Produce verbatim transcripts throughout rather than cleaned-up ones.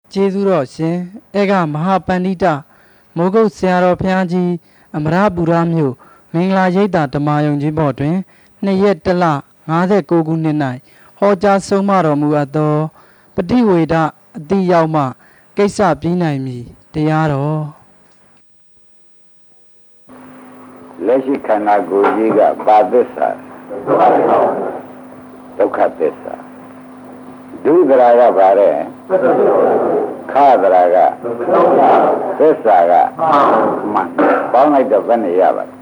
ကျေးဇူးတော်ရှင်ဧကမဟာပန္တိတမိုးကုတ်ဆရာတော်ဘုရားကြီးအမရပူရမြို့မင်္ဂလာရိပ်သာဓမ္မယုံကြီးဘော်တွင်နှစ်ရက်တလငါးခုနှစ်၌ဟောကြားဆုံးမတော်မူအပ်သောပฏิဝေဒအတိရောက်မှကိစ္စပြီးနိုင်မည်တရားတော်လက်ရှိခန္ဓာကိုယ်ကြီးကပါသစ္စာဒုက္ခသစ္စာဒုဒရာကပါတဲ့ခါဒရာကသစ္စာကမှန်ပေါင်းလိုက်တော့ဘယ်နဲ့ရပါလဲ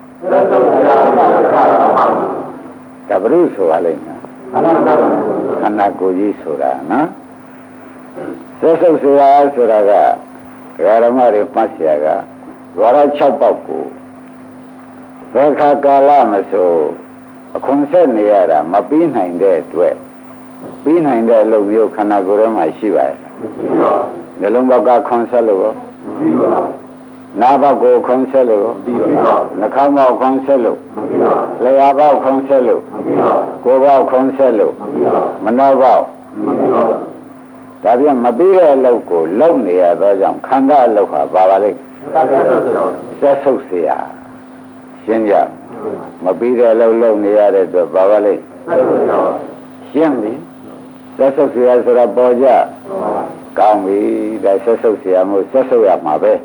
ကဘရုဆိုပါလိမ့်မယ်ခန္ဓာကိုယ်ကြီးဆိုတာနော်သက်ဆုပ်ဆိုတာဆိုတာကဓမ္မတွေမှတ်เสียကဝါရ၆ပေါက်ကိုဘယ်ခါကာလမဆိုအခွန်ဆက်နေရတာမပြီးနိုင်တဲ့အတွက်ပြီးနိုင်တဲ့အလုပ်မျိုးခန္ဓာကိုယ်ထဲမှာရှိပါရဲ့။နှလုံးပေါက်ကခွန်ဆက်လို့ရောမရှိပါဘူး။နားပေါက်ကိုခွန်ဆက်လို့ရောမရှိပါဘူး။နှာခေါင်းပေါက်ခွန်ဆက်လို့မရှိပါဘူး။လျှာပေါက်ခွန်ဆက်လို့မရှိပါဘူး။ကိုယ်ပေါက်ခွန်ဆက်လို့မရှိပါဘူး။မနှောပေါက်မရှိပါဘူး။ဒါပြန်မပြီးတဲ့အလုပ်ကိုလုပ်နေရသောကြောင့်ခန္ဓာအလုပ်ဟာပါပါလိမ့်။သက်ဆုပ်เสียရှင်းကြမပြီးတဲ့အလုပ်လုပ်နေရတဲ့အတွက်ပါပါလိမ့်။ရှင်းပြီသက်ဆုပ်เสียဆိုတာပေါ်ကြကောင်းပြီဒါဆက်ဆုပ်เสียမို့ဆက်ဆုပ်ရမှာပဲ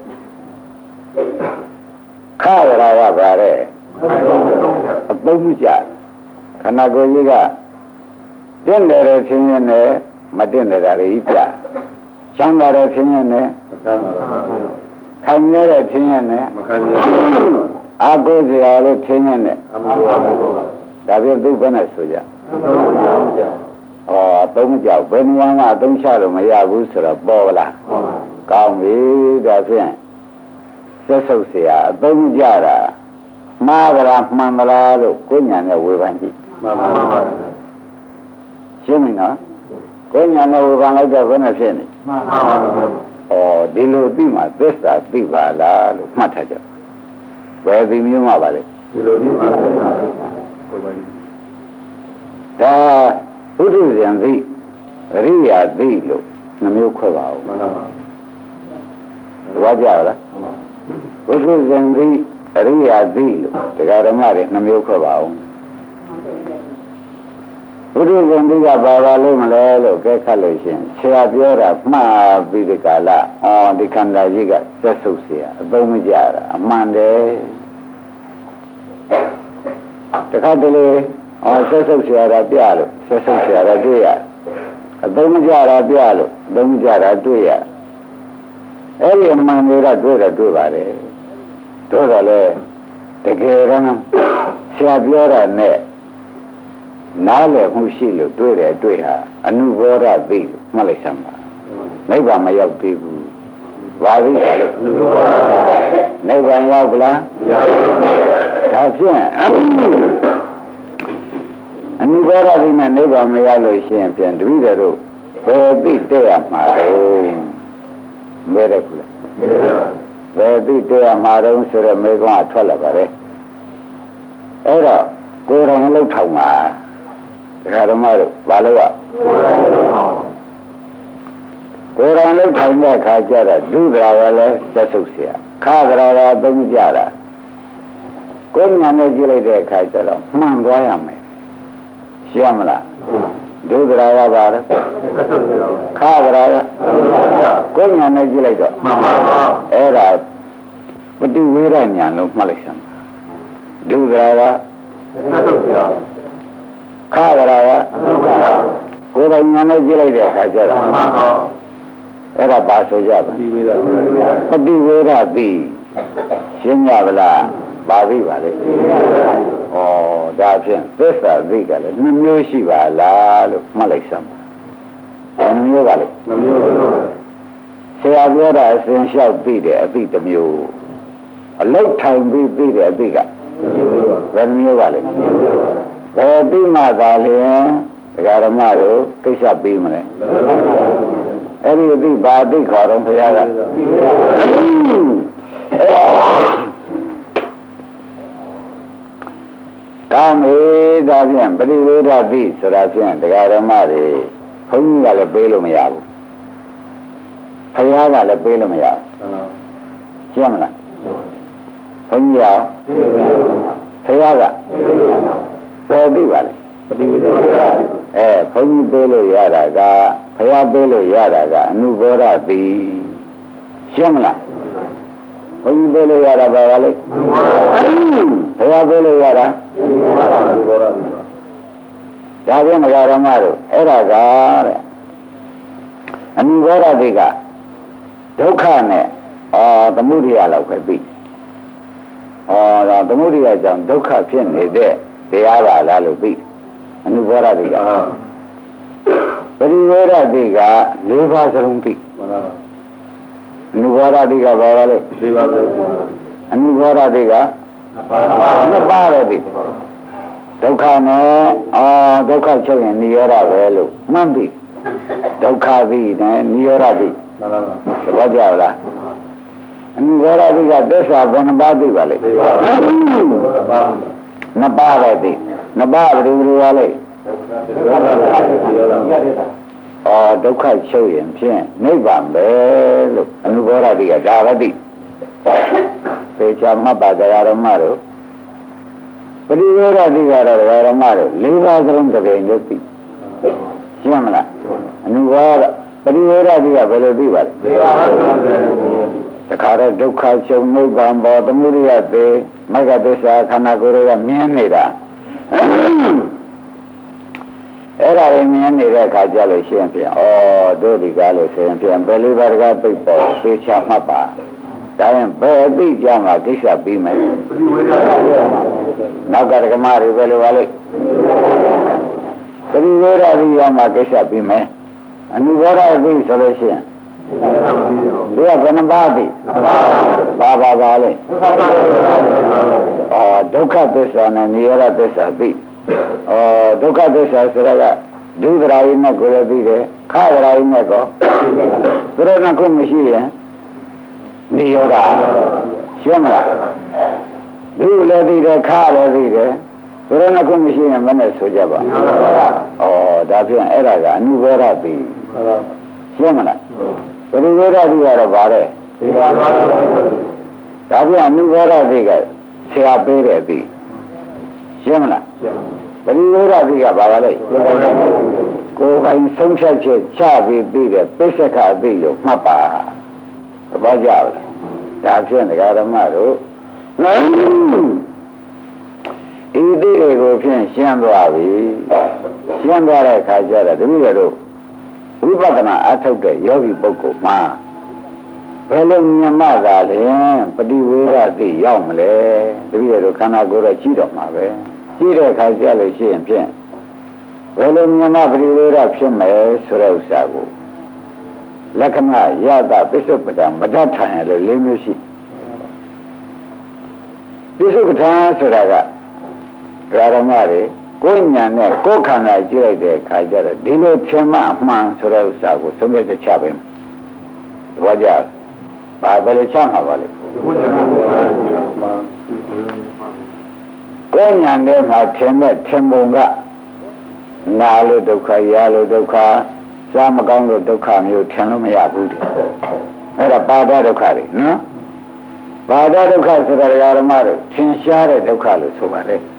ခါရတာကပါတဲ့အပုံးကြခန္ဓာကိုယ်ကြီးကတင့်တယ်တဲ့ချင်းချင်းနဲ့မတင့်တယ်တာလေးပြချမ်းသာတဲ့ချင်းချင်းနဲ့ခံရတဲ့ချင်းချင်းနဲ့မခံရအာကိုစရာလို့ချင်းချင်းနဲ့ဒါပြသူဘယ်နဲ့ဆိုကြဩအသုံးကြောက်ဘယ်နေရာမှာအသုံးချလို့မရဘူးဆိုတော့ပေါ်လားကောင်းပြီဒါဖြင့်ဆက်ဆုပ်เสียအသုံးကြတာမှားကြလားမှန်ကြလားလို့ကိုညာနဲ့ဝေဖန်ကြည့်မှန်ပါပါရှင်းပြီနော်ကိုညာနဲ့ဝေဖန်လိုက်တော့ဘယ်နဲ့ဖြစ်နေမှန်ပါပါဩဒီလိုသိမှသစ္စာသိပါလားလို့မှတ်ထားကြဘယ်ဒီမျိုးမှပါလဲဒီလိုမျိုးမှသစ္စာသိပါဒါဘုဒ္ဓဇံသိအရိယာသိလို့နှမျိုးခွဲပါဦးမှန်ပါပါဝါကြလားဘုဒ္ဓဇံသိအရိယာသိလို့တရားဓမ္မတွေနှမျိုးခွဲပါဦးဘုဒ္ဓဇံသိကဘာပါလို့မလဲလို့ကဲခတ်လို့ရှင်ဆရာပြောတာမှားပြီးဒီကလာအော်ဒီခန္ဓာကြီးကသက်ဆုပ်เสียအသုံးမကျတာအမှန်တယ်တခါတလေအော်ဆက်ဆုပ်เสียတာပြလို့ဆက်ဆုပ်เสียတာတွေ့ရအသုံးမကျတာပြလို့အသုံးမကျတာတွေ့ရအဲ့ဒီအမှန်တွေကတွေ့တော့တွေ့ပါလေတို့တော့လေတကယ်တော့ဆရာပြောတာနဲ့နားလည်မှုရှိလို့တွေ့တယ်တွေ့ဟာအနုဘောဓသိလို့မှတ်လိုက်စမ်းပါနိဗ္ဗာန်မရောက်သေးဘူးဘာသိလဲလို့နိဗ္ဗာန်ရောက်လားဒါဖြင့်အနုဘောဓသိနဲ့နိဗ္ဗာန်မရောက်လို့ရှိရင်ပြန်တပည့်တော်တို့ဘယ်သိတဲ့ရမှာလဲမဲရခုလားဘယ်သိတဲ့ရမှာတော့ဆိုတော့မေကွန်းအထွက်လာပါလေအဲ့တော့ကိုယ်တော်လှုပ်ထောင်ပါဓမ္မတို့ဘာလို့อ่ะကိုယ်တော်လှုပ်ထောင်တဲ့အခါကျတော့ဒုဒရာကလည်းသက်ဆုပ်เสียခါဒရာကသုံးကြတာကိုယ်ညာနဲ့ကြည့်လိုက်တဲ့အခါကျတော့မှန်သွားရမယ်ရှင်းမလားဒုဒရာကပါလဲခါဒရာကကိုယ်ညာနဲ့ကြည့်လိုက်တော့မှန်ပါပါအဲ့ဒါပฏิဝေဒညာလို့မှတ်လိုက်စမ်းဒုဒရာကသက်ဆုပ်เสียခါကြလားကိုယ်တိုင်ဉာဏ်နဲ့ကြည့်လိုက်တဲ့အခါကျတော့အဲ့ဒါပါဆိုကြပါပฏิဝေဒပฏิဝေဒသိရှင်းကြပါလားပါပြီပါလေဩဒါဖြင့်သစ္စာသိကလည်းနှမျိုးရှိပါလားလို့မှတ်လိုက်စမ်းပါနှမျိုးပါလေနှမျိုးပါဆရာပြောတာအစဉ်လျှောက်သိတယ်အသိတစ်မျိုးအလုတ်ထိုင်ပြီးသိတယ်အသိကဘယ်မျိုးပါလဲဘယ်ပြီးမှသာလျှင်တရားဓမ္မတို့ကိစ္စပြီးမလဲအဲ့ဒီအသိဘာသိခေါ်တော့ဘုရားကကောင်းပြီဒါဖြင့်ပရိဝေဒသိဆိုတာဖြင့်တရားဓမ္မတွေဘုန်းကြီးကလည်းပေးလို့မရဘူးဖယားကလည်းပေးလို့မရရှင်းမလားဘုန်းကြီးရောဖယားကဘယ်သိပါလဲအဲဘုန်းကြီးပေးလို့ရတာကဖယားပေးလို့ရတာကအနုဘောဓတိရှင်းမလားဘုန်းကြီးပေးလို့ရတာပါလေဖယားပေးလို့ရတာဒါပြန်မကြရမတို့အဲ့ဒါကတဲ့အနုဘောဓတိကဒုက္ခနဲ့အာသမုဒိယလောက်ပဲပြီဩဒါသမုဒိယကြောင့်ဒုက္ခဖြစ်နေတဲ့တရားပါလားလို့ပြီအနုဘောဓတိကပရိဝေဒတိက၄ပါးစလုံးပြီအနုဘောဓတိကဘာလဲ၄ပါးစလုံးအနုဘောဓတိကနှစ်ပါးပဲပြီဒုက္ခနဲ့အာဒုက္ခချုပ်ရင်နိရောဓပဲလို့မှန်ပြီဒုက္ခပြီနဲ့နိရောဓပြီသဘောကျလားအနုဘောဓတိကသစ္စာဘယ်နှပါးသိပါလဲနှစ်ပါးပဲသိနှစ်ပါးဘယ်လိုလဲလဲအော်ဒုက္ခချုပ်ရင်ဖြင့်နိဗ္ဗာန်ပဲလို့အနုဘောဓတိကဒါပဲသိသေချာမှတ်ပါကြရမတို့ပရိဝေဒတိကတော့ဓမ္မတို့၄ပါးစလုံးတစ်ကြိမ်လို့သိရှင်းမလားအနုဘောဓပရိဝေဒတိကဘယ်လိုသိပါလဲတခါတော့ဒုက္ခချုပ်နိဗ္ဗာန်ပေါ်သမုဒိယသေးမဂ္ဂသစ္စာခန္ဓာကိုယ်တွေကမြင်နေတာအဲ့ဒါတွေမြင်နေတဲ့အခါကျလို့ရှိရင်ပြန်ဩတို့ဒီကားလို့ဆိုရင်ပြန်ဘယ်လေးပါးကပိတ်ပေါ်သိချမှတ်ပါဒါရင်ဘယ်အသိကြမှာကိစ္စပြီးမယ်နောက်ကဓမ္မတွေပဲလို့ပါလိမ့်ပရိဝေဒတိရမှာကိစ္စပြီးမယ်အနုဘောဓတိဆိုလို့ရှိရင်ဒီကဘယ်နှပါးသိပါပါပါလေအော်ဒုက္ခသစ္စာနဲ့နိရောဓသစ္စာသိအော်ဒုက္ခသစ္စာဆိုတာကဒုဒရာယိနဲ့ကိုယ်လည်းသိတယ်ခဒရာယိနဲ့ကောသူတို့ကခုမရှိရင်နိရောဓရှင်းမလားဒုလည်းသိတယ်ခလည်းသိတယ်သူတို့ကခုမရှိရင်မနဲ့ဆိုကြပါအော်ဒါဖြင့်အဲ့ဒါကအနုဘောဓတိရှင်းမလားပရိဝေဒတိကတော့ဗါတဲ့ဒါပြန်အနုဘောဓတိကဆရာပေးတယ်ပြီရှင်းမလားပရိဝေဒတိကဘာပါလဲကိုယ်ပိုင်ဆုံးဖြတ်ချက်ချပြီးပြီးတယ်ပိဿကအသိလို့မှတ်ပါသဘောကျလားဒါဖြင့်ဒကာဓမ္မတို့ဤသိတွေကိုဖြင့်ရှင်းသွားပြီရှင်းသွားတဲ့အခါကျတော့တပည့်တော်ဝိပဿနာအထုတ်တဲ့ယောဂီပုဂ္ဂိုလ်မှာဘယ်လိုမြင်မှသာလဲပฏิဝေဒသိရောက်မလဲတပည့်တော်ခန္ဓာကိုယ်တော့ရှိတော့မှာပဲရှိတဲ့အခါကျလို့ရှိရင်ဖြင့်ဘယ်လိုမြင်မှပฏิဝေဒဖြစ်မယ်ဆိုတဲ့ဥစ္စာကိုလက္ခဏာယတာပစ္စုပ္ပတမတ္ထထိုင်ရလို့လေးမျိုးရှိပစ္စုပ္ပတဆိုတာကဓမ္မတွေကိုယ်ညာနဲ့ကိုယ်ခန္ဓာကြည့်လိုက်တဲ့အခါကျတော့ဒီလိုထင်မှအမှန်ဆိုတဲ့ဥစ္စာကိုသုံးရချပဲ။ဘာကြောင့်ဘာပဲချမှာပါလဲ။ကိုယ်ညာနဲ့မှထင်တဲ့ထင်ပုံကနာလို့ဒုက္ခရလို့ဒုက္ခစားမကောင်းလို့ဒုက္ခမျိုးထင်လို့မရဘူးတဲ့။အဲ့ဒါပါဒဒုက္ခတွေနော်။ပါဒဒုက္ခဆိုတာဓမ္မတွေထင်ရှားတဲ့ဒုက္ခလို့ဆိုပါလေ။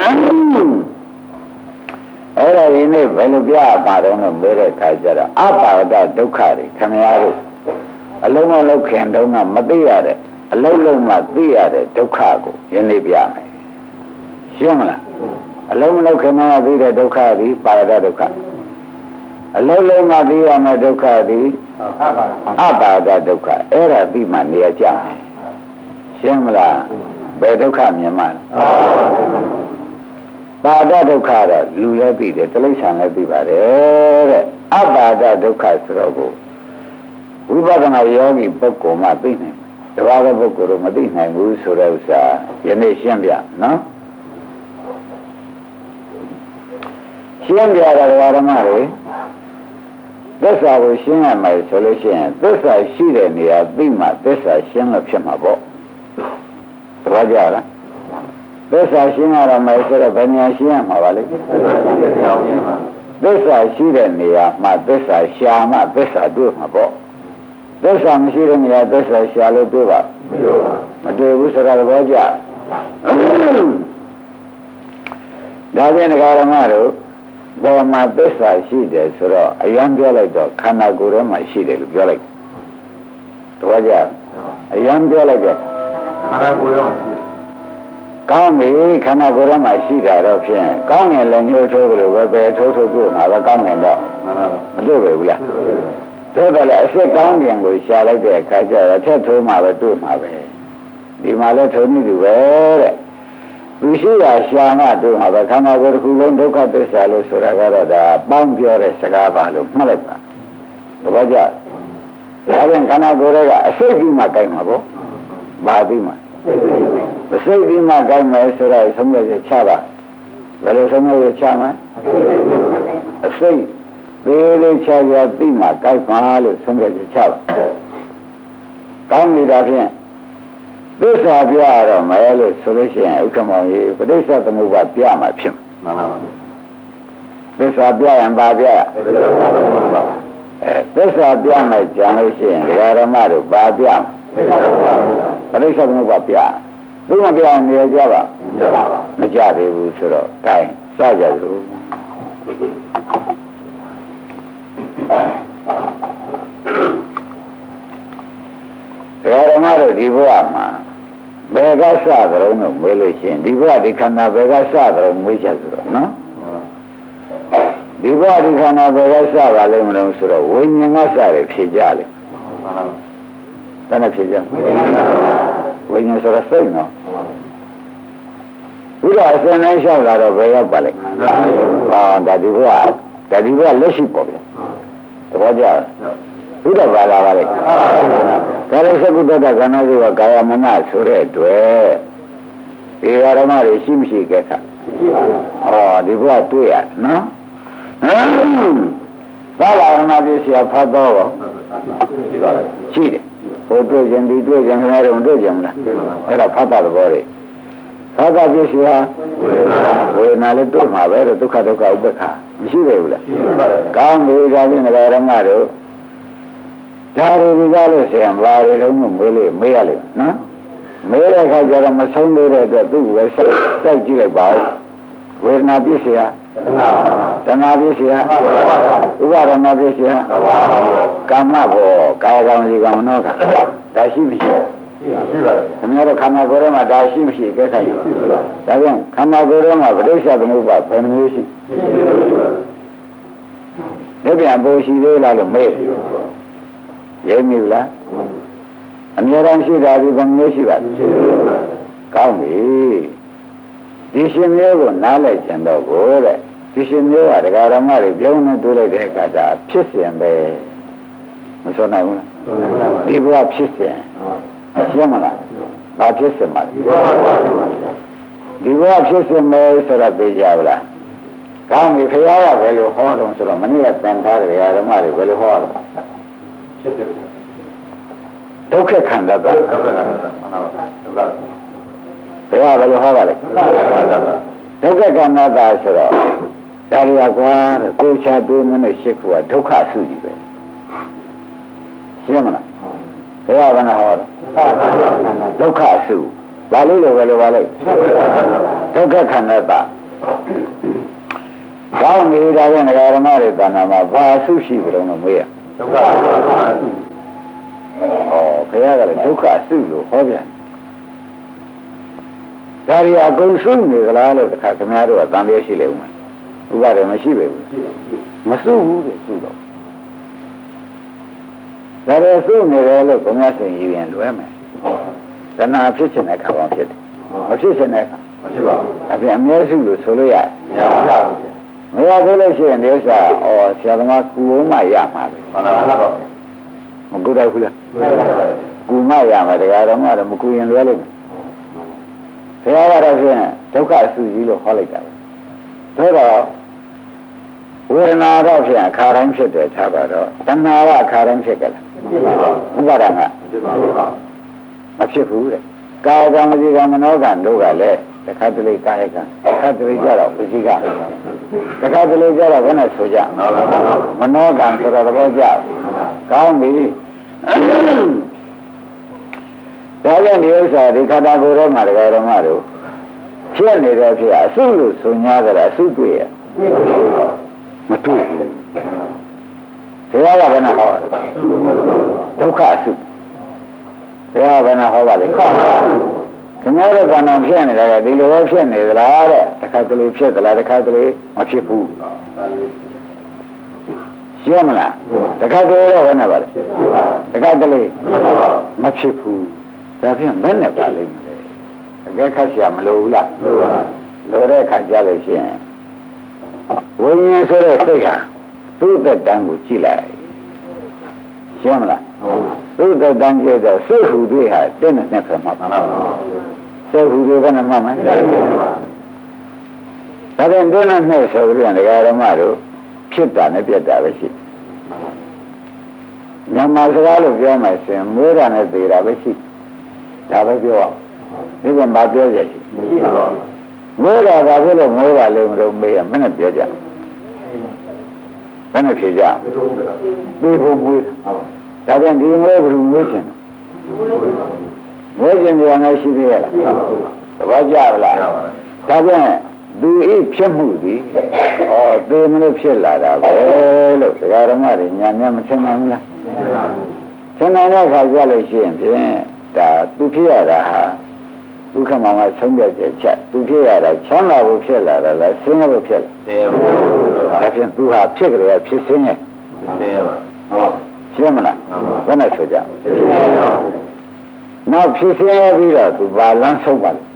အဲ့ဒါဒီနေ့ဘယ်လိုပြပါတော့လို့ပြောတဲ့အခါကျတော့အပါဒဒုက္ခတွေခင်ဗျားတို့အလုံးမလုံးခင်တုန်းကမသိရတဲ့အလုံးလုံးမှသိရတဲ့ဒုက္ခကိုယနေ့ပြမယ်ရှင်းမလားအလုံးမလုံးခင်မှသိတဲ့ဒုက္ခသည်ပါဒဒုက္ခအလုံးလုံးမှသိရမယ့်ဒုက္ခသည်အပါဒဒုက္ခအဲ့ဒါပြီးမှနေရာကျမယ်ရှင်းမလားဘယ်ဒုက္ခမြင်မှလဲပါဒဒုက္ခတော့လူလည်းသိတယ်တိရစ္ဆာန်လည်းသိပါတယ်တဲ့အပါဒဒုက္ခဆိုတော့ကိုဝိပဿနာယောဂီပုဂ္ဂိုလ်မှသိနိုင်တယ်တပါးသောပုဂ္ဂိုလ်တော့မသိနိုင်ဘူးဆိုတဲ့ဥစ္စာယနေ့ရှင်းပြနော်ရှင်းပြတာဓမ္မတွေသစ္စာကိုရှင်းရမယ်ဆိုလို့ရှိရင်သစ္စာရှိတဲ့နေရာသိမှသစ္စာရှင်းလို့ဖြစ်မှာပေါ့သဘောကျလားသစ္စာရှင်းရမယ်ဆိုတော့ဘယ်နေရာရှင်းရမှာပါလဲသစ္စာရှိတဲ့နေရာမှာသစ္စာရှာမှသစ္စာတွေ့မှာပေါ့သစ္စာမရှိတဲ့နေရာသစ္စာရှာလို့တွေ့ပါမတွေ့ဘူးဆိုတာသဘောကျဒါဖြင့်ဒကာရမတို့ဘောမှာသစ္စာရှိတယ်ဆိုတော့အယံပြောလိုက်တော့ခန္ဓာကိုယ်ထဲမှာရှိတယ်လို့ပြောလိုက်သဘောကျအယံပြောလိုက်တော့ခန္ဓာကိုယ်ထဲမှာကောင်းပြီခန္ဓာကိုယ်ထဲမှာရှိတာတော့ဖြင့်ကောင်းရင်လည်းညှို့ထိုးကြလို့ပဲပဲထိုးထိုးပြုတ်မှာပဲကောင်းရင်တော့မတွေ့ပဲဘူးလားတို့တယ်လည်းအစစ်ကောင်းရင်ကိုရှာလိုက်တဲ့အခါကျတော့ထက်ထိုးမှပဲတွေ့မှာပဲဒီမှာလည်းထုံနေသူပဲတဲ့သူရှိရာရှာမှတွေ့မှာပဲခန္ဓာကိုယ်တစ်ခုလုံးဒုက္ခသစ္စာလို့ဆိုတာကတော့ဒါပေါင်းပြောတဲ့စကားပါလို့မှတ်လိုက်ပါသဘောကျဒါပြန်ခန္ဓာကိုယ်ရဲ့အစိတ်ကြီးမှကြိုက်မှာပေါ့ဘာပြီးမှအစိတ်ကြီးမှကြိုက်မယ်ဆိုတော့ဆုံးဖြတ်ချပါဘယ်လိုဆုံးဖြတ်ချမှာအစိတ်သေးလေးချာချာပြီးမှကြိုက်ပါလို့ဆုံးဖြတ်ချပါကောင်းနေတာဖြင့်သစ္စာပြရတော့မယ်လို့ဆိုလို့ရှိရင်ဥက္ကမောင်ကြီးပဋိစ္စသမုပ္ပါပြမှာဖြစ်မှာမှန်ပါပါသစ္စာပြရင်ဘာပြအဲသစ္စာပြမယ်ကြံလို့ရှိရင်ဒကာရမတို့ဘာပြပဋိစ္စသမုပ္ပါပြဘုရားပြနေရကြပါမကြသေးဘူးဆိုတော့ gain စကြစို့ဒကာရမတို့ဒီဘဝမှာဘယ်ကစကြုံလို့မေးလို့ရှိရင်ဒီဘဝဒီခန္ဓာဘယ်ကစကြုံမေးချက်ဆိုတော့နော်ဒီဘဝဒီခန္ဓာဘယ်ကစပါလိမ့်မလို့ဆိုတော့ဝိညာဉ်ကစတယ်ဖြေကြလေတဏှာဖြေကြဝိညာဉ်ဆိုတော့စိတ်နော်ဘုရားအစဉ်တိုင်းလျှောက်လာတော့ဘယ်ရောက်ပါလိမ့်ဟာဒါဒီဘဝဒါဒီဘဝလက်ရှိပေါ့ဗျာသဘောကျဘုရားဘာလာပါလိမ့်ကာယစကုတ္တကဏ္ဍကြီးကကာယမနဆိုတဲ့အတွက်ဒီဓမ္မတွေရှိမရှိကြခါဟောဒီဘဝတွေ့ရနော်ဘာလာရမပစ္စည်းဖတ်တော့ရှိတယ်ဟိုတွေ့ရင်ဒီတွေ့ရင်ခဏတော့တွေ့ကြမလားအဲ့ဒါဖတ်တာသဘောတွေဖတ်တာပစ္စည်းဟာဝေဒနာလည်းတွေ့မှာပဲဒုက္ခဒုက္ခဥပ္ပခါမရှိသေးဘူးလားကောင်းပြီဒါဖြင့်ဓမ္မတို့ဒါတွေကြလို့ဆိုရင်ဘာတွေလုံးမမေးလို့မေးရလိမ့်နော်မေးတဲ့အခါကျတော့မဆုံးသေးတဲ့အတွက်သူ့ပဲစိုက်စိုက်ကြည့်လိုက်ပါဦးဝေဒနာပစ္စည်းဟာတဏှာပစ္စည်းဟာဥပါဒနာပစ္စည်းဟာကာမဘောကာယကံဒီကံနောကဒါရှိမရှိရှိပါဘူးခင်ဗျားတို့ခန္ဓာကိုယ်ထဲမှာဒါရှိမရှိကြက်ဆိုင်ဒါကြောင့်ခန္ဓာကိုယ်ထဲမှာပဋိစ္စသမုပ္ပါဘယ်နှမျိုးရှိဒီပြန်ပို့ရှိသေးလားလို့မေးရဲမိလားအများအားရှိတာဒီဘယ်မျိုးရှိပါလဲကောင်းပြီဒီရှင်မျိုးကိုနားလိုက်ကြတော့ကိုတဲ့ဒီရှင်မျိုးကဒကာရမတွေပြောင်းနေတွေ့လိုက်တဲ့အခါကျဖြစ်စဉ်ပဲမဆိုနိုင်ဘူးလားဒီဘဝဖြစ်စဉ်ရှင်းမလားဘာဖြစ်စဉ်မှာဒီဘဝဖြစ်စဉ်ပဲဆိုတော့သိကြပါလားကောင်းပြီခရီးရပဲလို့ဟောတော့ဆိုတော့မနေ့ကတန်ထားတဲ့ဒကာရမတွေဘယ်လိုဟောတော့ဒုက္ခခန္ဓာပါဒုက္ခခန္ဓာဘယ်ဟာလည်းဟောပါလဲဒုက္ခခန္ဓာပါဆိုတော့ဒါရီကွာကိုချပေးမနဲ့ရှစ်ခုကဒုက္ခစုကြီးပဲရှင်းမလားဘယ်ဟာကဟောဒုက္ခစုဘာလို့လဲဘယ်လိုပါလဲဒုက္ခခန္ဓာပါကောင်းနေတာကငရဓမ္မတွေတဏ္ဍာမှာဘာစုရှိကြလို့မေးရဒုက္ခစုဩဘုရားကလည်းဒုက္ခစုလို့ဟောပြန်ဒါရီအကုန်စုနေကြလားလို့တခါခင်ဗျားတို့ကတန်ပြည့်ရှိလေဦးမယ်ဥပါဒေမရှိပဲဘူးမစုဘူးတဲ့စုတော့ဒါရီစုနေတယ်လို့ခင်ဗျားဆိုရင်ရင်လွဲမယ်တဏှာဖြစ်ခြင်းတဲ့ခါပေါင်းဖြစ်တယ်မဖြစ်ခြင်းတဲ့ခါမဖြစ်ပါဘူးအပြင်အမြဲစုလို့ဆိုလို့ရတယ်မရဘူးမရသေးလို့ရှိရင်ဒီဥစ္စာဩဆရာသမားကူအောင်မှရမှာပဲမှန်ပါပါမကူတော့ဘူးလားကူမရမှာတရားတော်မှတော့မကူရင်လွဲလို့ဘုရားကတော့ဖြင့်ဒုက္ခအစုကြီးလို့ဟောလိုက်တာပဲဒါတော့ဝေဒနာတော့ဖြင့်အခါတိုင်းဖြစ်တယ်ထားပါတော့တဏှာကအခါတိုင်းဖြစ်ကြလားဥပါဒကမဖြစ်ဘူးတဲ့ကာယကံဝစီကံမနောကံတို့ကလည်းတခါတလေကာယကံတခါတလေကြတော့ဝစီကံတခါတလေကြတော့ဘယ်နဲ့ဆိုကြမနောကံဆိုတော့သဘောကျကောင်းပြီဒါကြောင့်ဒီဥစ္စာဒီခန္ဓာကိုယ်ထဲမှာတရားဓမ္မတို့ဖြစ်နေတဲ့ဖြစ်အစုလို့ဆို냐ကြတာအစုတွေ့ရမတွေ့ဘူးဘုရားကဘယ်နဲ့ဟောဒုက္ခအစုဘုရားကဘယ်နဲ့ဟောပါလဲခင်ဗျားတို့ကံတော်ဖြစ်နေတာကဒီလိုပဲဖြစ်နေသလားတဲ့တစ်ခါတလေဖြစ်သလားတစ်ခါတလေမဖြစ်ဘူးရှင်းမလားတစ်ခါတလေတော့ဘယ်နဲ့ပါလဲတစ်ခါတလေမဖြစ်ဘူးဒါဖြင့်ဘယ်နဲ့ပါလိမ့်မလဲအကဲခတ်ရှာမလို့ဘူးလားလိုတဲ့ခါကြလို့ရှိရင်ဝိညာဉ်ဆိုတဲ့စိတ်ဟာသူ့သက်တမ်းကိုကြည့်လိုက်ရှင်းမလားသူ့သက်တမ်းကြည့်တော့စိတ်ဟူတွေဟာတင်းနဲ့နဲ့ဆက်မှာပါစိတ်ဟူတွေကလည်းမှမှန်တယ်ဒါပြန်တင်းနဲ့နဲ့ဆိုပြီးတော့ဓမ္မတို့ဖြစ်တာနဲ့ပြတ်တာပဲရှိမြန်မာစကားလို့ပြောမှဆိုရင်မွေးတာနဲ့သေတာပဲရှိဒါပဲပြောဒီကမှာပြောရရှိမွေးတာကဘယ်လိုမွေးတာလဲမလို့မေးရမနဲ့ပြောကြဘယ်နဲ့ဖြေကြပြေဖို့မွေးဒါပြန်ဒီမွေးဘယ်လိုမွေးချင်မွေးချင်ကြရရှိသေးရလားသဘောကျလားဒါပြန်သူဤဖြစ်မှုသည်ဩသေမလို့ဖြစ်လာတာပဲလို့ဒကာဓမ္မတွေညာညာမထင်နိုင်ဘူးလားထင်နိုင်တဲ့အခါကြလို့ရှိရင်ဖြင့်ဒါသူဖြစ်ရတာဟာဒုက္ခမှာမှဆုံးဖြတ်ချက်ချက်သူဖြစ်ရတာချမ်းသာဖို့ဖြစ်လာတာလားဆင်းရဲဖို့ဖြစ်လာတယ်ဒါဖြင့်သူဟာဖြစ်ကြရဖြစ်စင်းရဲ့တယ်ဟုတ်ရှင်းမလားဘယ်နဲ့ဆိုကြနောက်ဖြစ်စင်းရပြီးတော့သူဘာလန်းဆုံးပါလဲ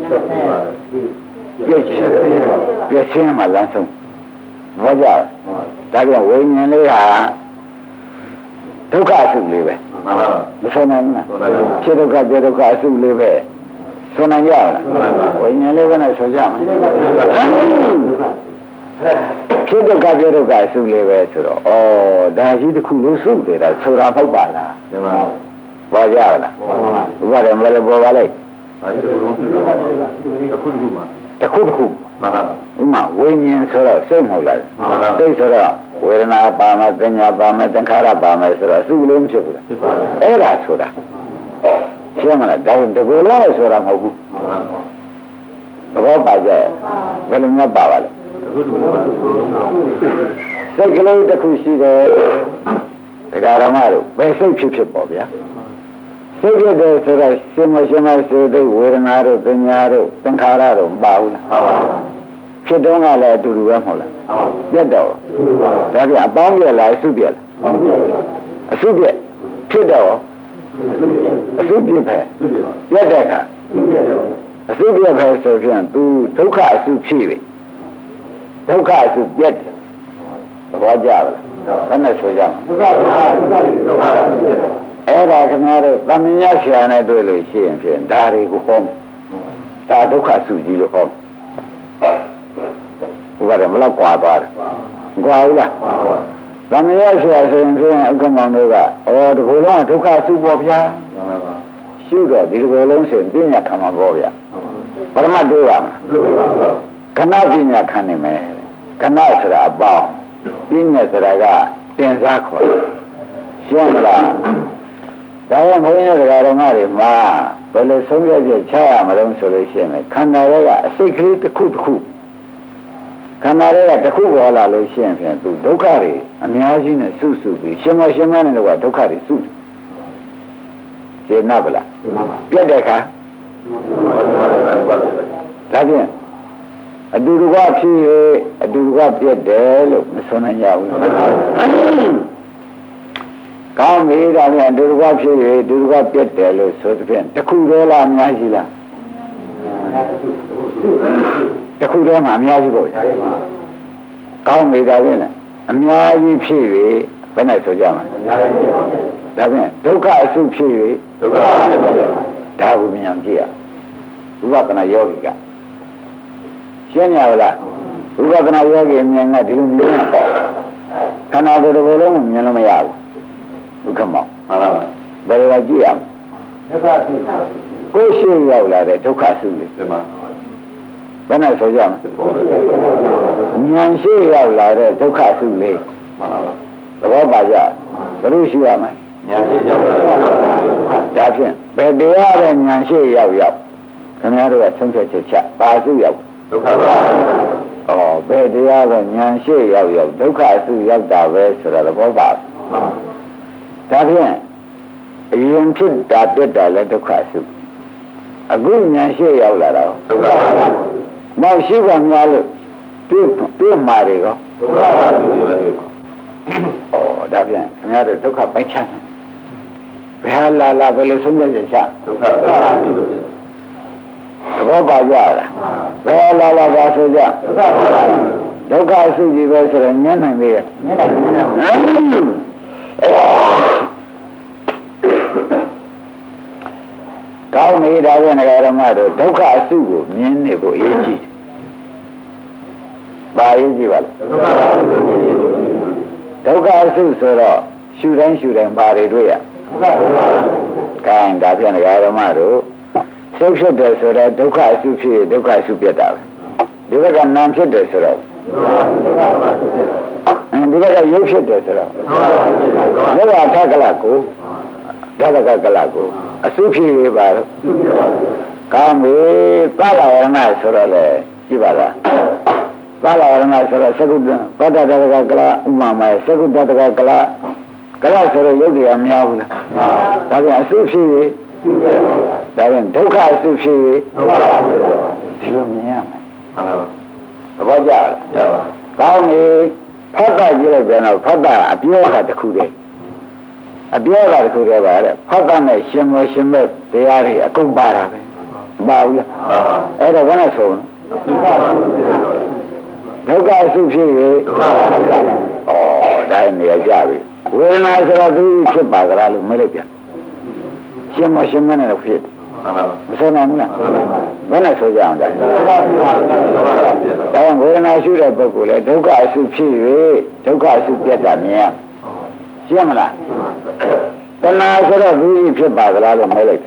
ပြည့်ချင်းပြည့်ချင်းမှလမ်းဆုံးဘာကြောင့်ဒါကြောင့်ဝိညာဉ်လေးဟာဒုက္ခအစုလေးပဲမဆုံးနိုင်ဘူးလားဖြစ်ဒုက္ခပြဒုက္ခအစုလေးပဲဆုံးနိုင်ရလားဝိညာဉ်လေးကလည်းဆိုကြမှာဖြစ်ဒုက္ခပြဒုက္ခအစုလေးပဲဆိုတော့ဩဒါကြီးတစ်ခုလို့စုတယ်တာဆိုတာဟုတ်ပါလားဘာကြောင့်လားဘာလဲမလဲပေါ်ပါလိုက်တစ်ခုတစ်ခုမှာတစ်ခုတစ်ခုမှန်ပါဥမာဝိညာဉ်ဆိုတော့စိတ်မဟုတ်လားစိတ်ဆိုတော့ဝေဒနာပါမယ်ပညာပါမယ်သင်္ခါရပါမယ်ဆိုတော့အစုလုံးမဖြစ်ဘူးလားအဲ့ဒါဆိုတာရှင်းမလားဒါတကူလုံးဆိုတာမဟုတ်ဘူးသဘောပါကြရဲ့ဘယ်လိုမျိုးပါပါလဲစိတ်ကလေးတစ်ခုရှိတယ်ဒကာဓမ္မတို့ဘယ်စိတ်ဖြစ်ဖြစ်ပေါ့ဗျာစိတ်ဖြစ်တယ်ဆိုတော့ရှင်မရှင်မစေတဲ့ဝေဒနာတို့ပညာတို့သင်္ခါရတို့မပါဘူးလားဖြစ်တော့ကလည်းအတူတူပဲမဟုတ်လားပြတ်တော့ဒါပြန်အပေါင်းပြက်လားအစုပြက်လားအစုပြက်ဖြစ်တော့အစုပြက်ပဲပြတ်တဲ့အခါအစုပြက်ပဲဆိုပြန်သူဒုက္ခအစုဖြစ်ပြီဒုက္ခအစုပြတ်တယ်သဘောကျလားဘယ်နဲ့ဆိုကြမလဲအဲ့ဒါခင်ဗျားတို့သမญဆရာနဲ့တွေ့လို့ရှိရင်ဖြင့်ဒါတွေကိုဟောဒါဒုက္ခစုကြီးလို့ဟောဘုရားမလောက်ကွာသွားတယ်ကွာဘူးလားသမญဆရာဆိုရင်ဖြင့်ဥက္ကမောင်တို့ကဩဒီကိုယ်လုံးဒုက္ခစုပေါ့ဗျာရှုတော့ဒီကိုယ်လုံးဆိုရင်ပညာခံမှာပေါ့ဗျာပရမတ်တွေ့ပါမလားခဏပညာခံနေမယ်ခဏဆိုတာအပေါင်းပညာဆိုတာကတင်စားခေါ်ရှင်းမလားဒါကြောင့်ဘုန်းကြီးတို့ဓမ္မတွေမှာဘယ်လိုဆုံးဖြတ်ချက်ချရမလို့ဆိုလို့ရှိရင်ခန္ဓာတွေကအစိတ်ကလေးတစ်ခုတစ်ခုခန္ဓာတွေကတစ်ခုပေါ်လာလို့ရှိရင်ဖြင့်သူဒုက္ခတွေအများကြီးနဲ့စုစုပြီးရှင်မရှင်မနဲ့တော့ဒုက္ခတွေစုရှင်းနာဗလားပြတ်တဲ့ခါဒါဖြင့်အတူတူကဖြစ်အတူတူကပြတ်တယ်လို့မဆိုနိုင်ကြဘူးကောင်းပြီဒါနဲ့အတူတူကဖြစ်ရအတူတူကပြတ်တယ်လို့ဆိုတဲ့ဖြင့်တစ်ခုတည်းလားအများကြီးလားတစ်ခုတည်းမှာအများကြီးပေါ့ကောင်းပြီဒါဖြင့်အများကြီးဖြစ်ရဘယ်နဲ့ဆိုကြမှာဒါဖြင့်ဒုက္ခအစုဖြစ်ရဒုက္ခဒါကိုမြင်ကြည့်ရဝိပဿနာယောဂီကရှင်းရလားဝိပဿနာယောဂီမြင်ကဒီလိုမြင်တာခန္ဓာကိုယ်တစ်ခုလုံးမြင်လို့မရဘူးဒုက္ခမောမှန်ပါပါဘယ်လိုကြည့်ရမလဲဒုက္ခစုကိုယ်ရှိရောက်လာတဲ့ဒုက္ခစုလေးဒီမှာဘယ်နဲ့ဆိုကြမလဲဉာဏ်ရှိရောက်လာတဲ့ဒုက္ခစုလေးမှန်ပါပါသဘောပါကြဘယ်လိုရှိရမလဲညာရှိရောက်တာဒါဖြင့်ဘယ်တရားပဲညာရှိရောက်ရောက်ခင်ဗျားတို့ကဆုံးဖြတ်ချက်ချပါစုရောက်ဒုက္ခပါဩဘယ်တရားပဲညာရှိရောက်ရောက်ဒုက္ခအစုရောက်တာပဲဆိုတော့သဘောပါဒါဖြင့်အရင်ဖြစ်တာတက်တာလည်းဒုက္ခအစုအခုညာရှိရောက်လာတော့ဒုက္ခပါနောက်ရှိပါများလို့ပြည့်ပြည့်မာတွေကောဒုက္ခပါဩဒါဖြင့်ခင်ဗျားတို့ဒုက္ခပိုက်ချတယ်ဘယ်လာလာဘယ်လိုဆုံးဖြတ်ချက်ချဒုက္ခပါသဘောပါကြလားဘယ်လာလာပါဆိုကြဒုက္ခအစုကြီးပဲဆိုတော့ညံ့နိုင်သေးရဲ့ညံ့နိုင်ပါဘူးကောင်းနေတာပဲငဃာရမတို့ဒုက္ခအစုကိုမြင်နေဖို့အရေးကြီးပါရေးကြည့်ပါလားဒုက္ခအစုဆိုတော့ရှုတိုင်းရှုတိုင်းပါတွေတွေ့ရကဲဒါပြန်ငဃာရမတို့စိတ်ဖြစ်တယ်ဆိုတော့ဒုက္ခအစုဖြစ်ဒုက္ခအစုပြတ်တာပဲဒီဘက်ကနာမ်ဖြစ်တယ်ဆိုတော့ဒီဘက်ကရုပ်ဖြစ်တယ်ဆိုတော့ဒါကထက်ကလကိုဒါကကလကိုအစုဖြစ်ရပါတော့ကောင်းပြီသလဝရဏဆိုတော့လေကြည့်ပါလားသလဝရဏဆိုတော့သကုတ္တပတ္တတကကလဥမာမသကုတ္တတကကလကလဆိုတော့ရုပ်တရားများဘူးလားဒါပြန်အစုဖြစ်ရဒါပြန်ဒုက္ခအစုဖြစ်ရဒီလိုမြင်ရမယ်သဘောကျလားကောင်းပြီဖတ်တာကြည့်လိုက်ပြန်တော့ဖတ်တာအပြောတာတစ်ခုတည်းအပြောတာတစ်ခုတည်းပါတဲ့ဖတ်တာနဲ့ရှင်မရှင်မဲ့တရားတွေအကုန်ပါတာပဲမပါဘူးလားအဲ့တော့ဘယ်နဲ့ဆိုဒုက္ခအစုဖြစ်ရဩဒါနေရာကြပြီဝေဒနာဆိုတော့သူဖြစ်ပါကြလားလို့မလိုက်ပြန်ရှင်မရှင်မဲ့နဲ့ဖြစ်မဆိုနိုင်ဘူးလားဘယ်နဲ့ဆိုကြအောင်ဒါဒါဝေဒနာရှိတဲ့ပုဂ္ဂိုလ်လေဒုက္ခအစုဖြစ်၍ဒုက္ခအစုပြတ်တာမြင်ရရှင်းမလားတဏှာဆိုတော့သူဖြစ်ပါကြလားလို့မလိုက်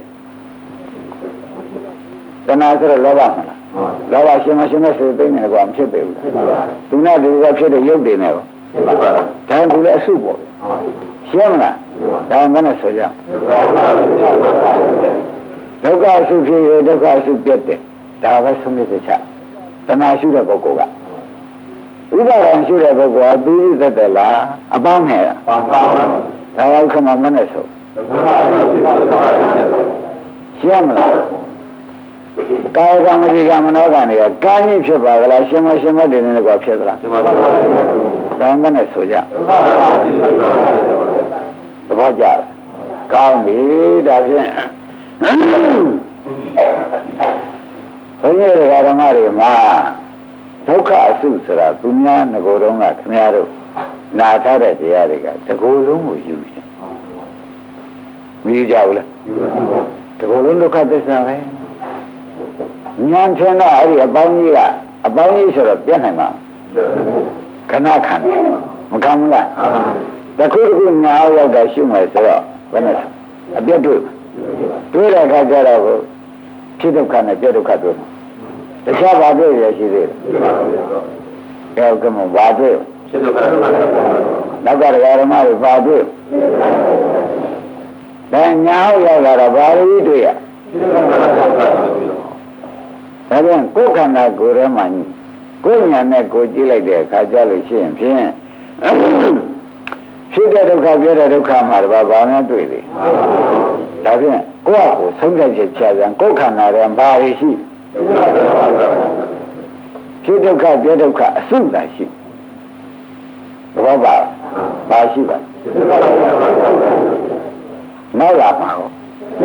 တဏှာဆိုတော့လောဘမလားလောဘရှင်မရှင်မဲ့ဆိုသိနေတယ်ကွာမဖြစ်ပေဘူးသူနဲ့သူကဖြစ်တဲ့ရုပ်တွေနဲ့ပေါ့ဒါကလည်းအစုပေါ့ရှင်းမလားဒါမှမဆိုကြဒုက္ခအစုဖြစ်ရဒုက္ခအစုပြတ်တယ်ဒါပဲဆုံးဖြတ်ချက်တဏှာရှိတဲ့ပုဂ္ဂိုလ်ကဥပါဒံရှိတဲ့ပုဂ္ဂိုလ်ကသူ့သက်တယ်လားအပေါင်းနဲ့ပါပါဒါရောက်ခမမနဲ့ဆိုရှင်းမလားကာယကံမတိကမနောကံတွေကကာယဖြစ်ပါကလားရှင်မရှင်မတည်နေကွာဖြစ်သလားဒါမှနဲ့ဆိုကြသဘောကျကောင်းပြီဒါဖြင့်ဘုန်းကြီးတွေကဓမ္မတွေမှာဒုက္ခအစုဆိုတာသူများငကိုယ်တုံးကခင်ဗျားတို့နာထားတဲ့တရားတွေကတကူလုံးကိုယူတယ်မယူကြဘူးလားတကူလုံးဒုက္ခသစ္စာပဲဉာဏ်ထင်တော့အဲ့ဒီအပေါင်းကြီးကအပေါင်းကြီးဆိုတော့ပြတ်နိုင်မှာခဏခံတယ်မခံဘူးလားတခုတခုညာရောက်တာရှိမှဆိုတော့ဘယ်နဲ့အပြတ်တွေ့တွေ့တဲ့အခါကျတော့ဖြစ်ဒုက္ခနဲ့ပြတ်ဒုက္ခတွေ့တခြားဘာတွေ့ရရှိသေးလဲကဲကမဘာတွေ့ဖြစ်ဒုက္ခနောက်ကဓမ္မတွေဘာတွေ့ဒါညာရောက်လာတော့ဘာလို့တွေ့ရဒါပြန်ကိုယ်ခန္ဓာကိုယ်ထဲမှာကိုယ်ညာနဲ့ကိုယ်ကြည့်လိုက်တဲ့အခါကျလို့ရှိရင်ဖြင့်ဖြစ်တဲ့ဒုက္ခပြတဲ့ဒုက္ခမှာတော့ဘာမှတွေ့လေဒါဖြင့်ကိုယ့်အကိုဆုံးဖြတ်ချက်ချပြန်ကိုယ်ခန္ဓာထဲဘာတွေရှိဖြစ်ဒုက္ခပြဒုက္ခအစုသာရှိဘောပါဘာရှိပါနောက်လာမှာရော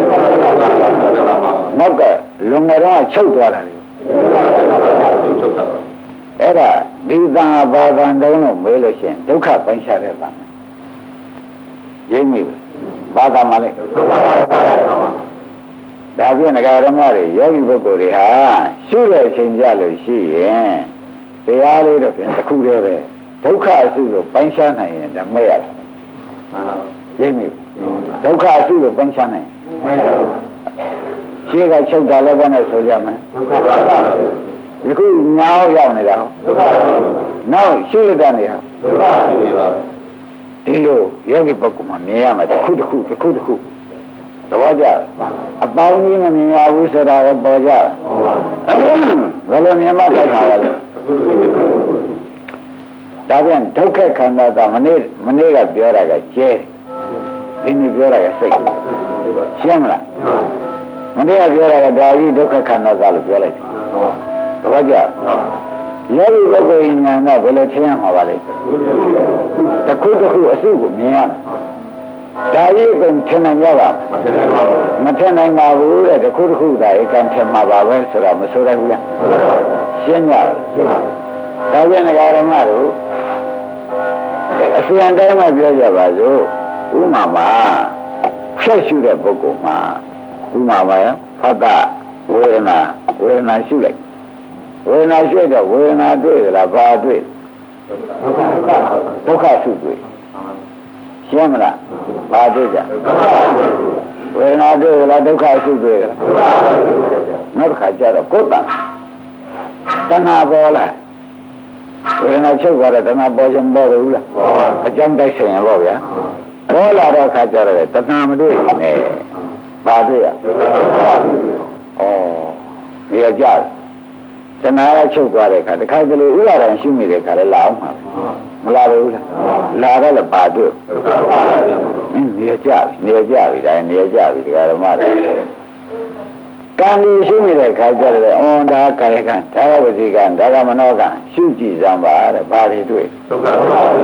နောက်ကလုံငယ်တော့ချုပ်သွားတာလေအဲ့ဒါဒီသာဘာသာတုံးလို့မေးလို့ရှိရင်ဒုက္ခပိုင်းခြားတဲ့ပါရင်းမိဘာသာမှလည်းဒါဖြင့်ငဃာရမတွေယောဂီပုဂ္ဂိုလ်တွေဟာရှုတဲ့အချိန်ကြလို့ရှိရင်တရားလေးတော့ဖြင့်တစ်ခုတည်းပဲဒုက္ခအစုကိုပိုင်းခြားနိုင်ရင်ဒါမဲ့ရတယ်ရင်းမိဒုက္ခအစုကိုပိုင်းခြားနိုင်ရှင်းကချုပ်တာလည်းဘယ်နဲ့ဆိုကြမလဲဒီခုညာရောက်နေတာဟုတ်နောက်ရှင်းရတဲ့နေဟာဒဒီလိုယောဂီပုဂ္ဂိုလ်မှာမြင်ရမှာတစ်ခုတစ်ခုတစ်ခုတစ်ခုသဘောကျအပေါင်းကြီးမမြင်ရဘူးဆိုတာကိုပေါ်ကြဘယ်လိုမြင်မှထိုက်ပါလဲဒါပြန်ဒုက္ခခန္ဓာကမနေ့မနေ့ကပြောတာကကျဲဒီနေ့ပြောတာကစိတ်ရှင်းမလားမနေ့ကပြောတာကဒါကြီးဒုက္ခခန္ဓာကလို့ပြောလိုက်တယ်သဘောကျယောဂီပုဂ္ဂိုလ်ဉာဏ်ကဘယ်လိုထင်ရမှာပါလဲတစ်ခုတစ်ခုအစုကိုမြင်ရဒါကြီးကထင်နိုင်ရပါမထင်နိုင်ပါဘူးတဲ့တစ်ခုတစ်ခုသာဧကံထင်မှာပါပဲဆိုတော့မဆိုရဘူးလားရှင်းကြဒါပြန်ငါရမတို့အစီအတိုင်းမှပြောကြပါစို့ဥမာမှာဆက်ရှုတဲ့ပုဂ္ဂိုလ်မှာဥမာမှာဖတ်တာဝေဒနာဝေဒနာရှုလိုက်ဝေဒနာရှုတော့ဝေဒနာတွေ့သလားဘာတွေ့ဒုက္ခရှုတွေ့ရှင်းမလားဘာတွေ့ကြဝေဒနာတွေ့သလားဒုက္ခရှုတွေ့သလားနောက်တစ်ခါကျတော့ကိုယ်တန်တဏှာပေါ်လာဝေဒနာချုပ်သွားတဲ့တဏှာပေါ်ခြင်းပေါ်ဘူးလားအကြောင်းတိုက်ဆိုင်ရင်ပေါ့ဗျာပေါ်လာတဲ့အခါကျတော့တဏှာမတွေ့နဲ့ဘာတွေ့ရဩဒီအကြတဏှာကချုပ်သွားတဲ့အခါတခါတလေဥလာတော်ရှိမိတဲ့အခါလည်းလာအောင်မှာမလာဘူးလားလာတော့လည်းဘာတွေ့နေရကြနေရကြပြီဒါနေရကြပြီဒီကဓမ္မတွေကံဒီရှိနေတဲ့ခါကျတော့အွန်ဒါကာယကံဒါဝစီကံဒါကမနောကံရှုကြည့်စမ်းပါတဲ့ဘာတွေတွေ့ဒုက္ခပါဘူး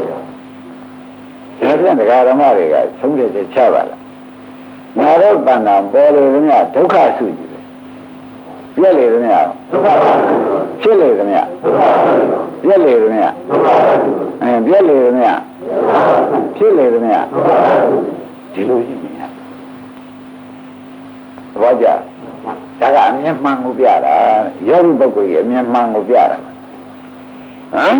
ဒါပြန်တရားဓမ္မတွေကဆုံးဖြတ်ချက်ချပါလားငါတို့တဏ္ဍာပေါ်လေသမျှဒုက္ခရှုကြည့်တယ်ပြက်လေသမျှဒုက္ခပါဘူးဖြစ်လေသမျှဒုက္ခပါဘူးပြက်လေသမျှဒုက္ခပါဘူးအဲပြက်လေသမျှဖြစ်လေသမျှဒုက္ခပါဘူးဒီလိုရှိနေရဘောကြဒါကအမြဲမှန်ကိုပြတာယောဂီပုဂ္ဂိုလ်ကြီးအမြဲမှန်ကိုပြတာဟမ်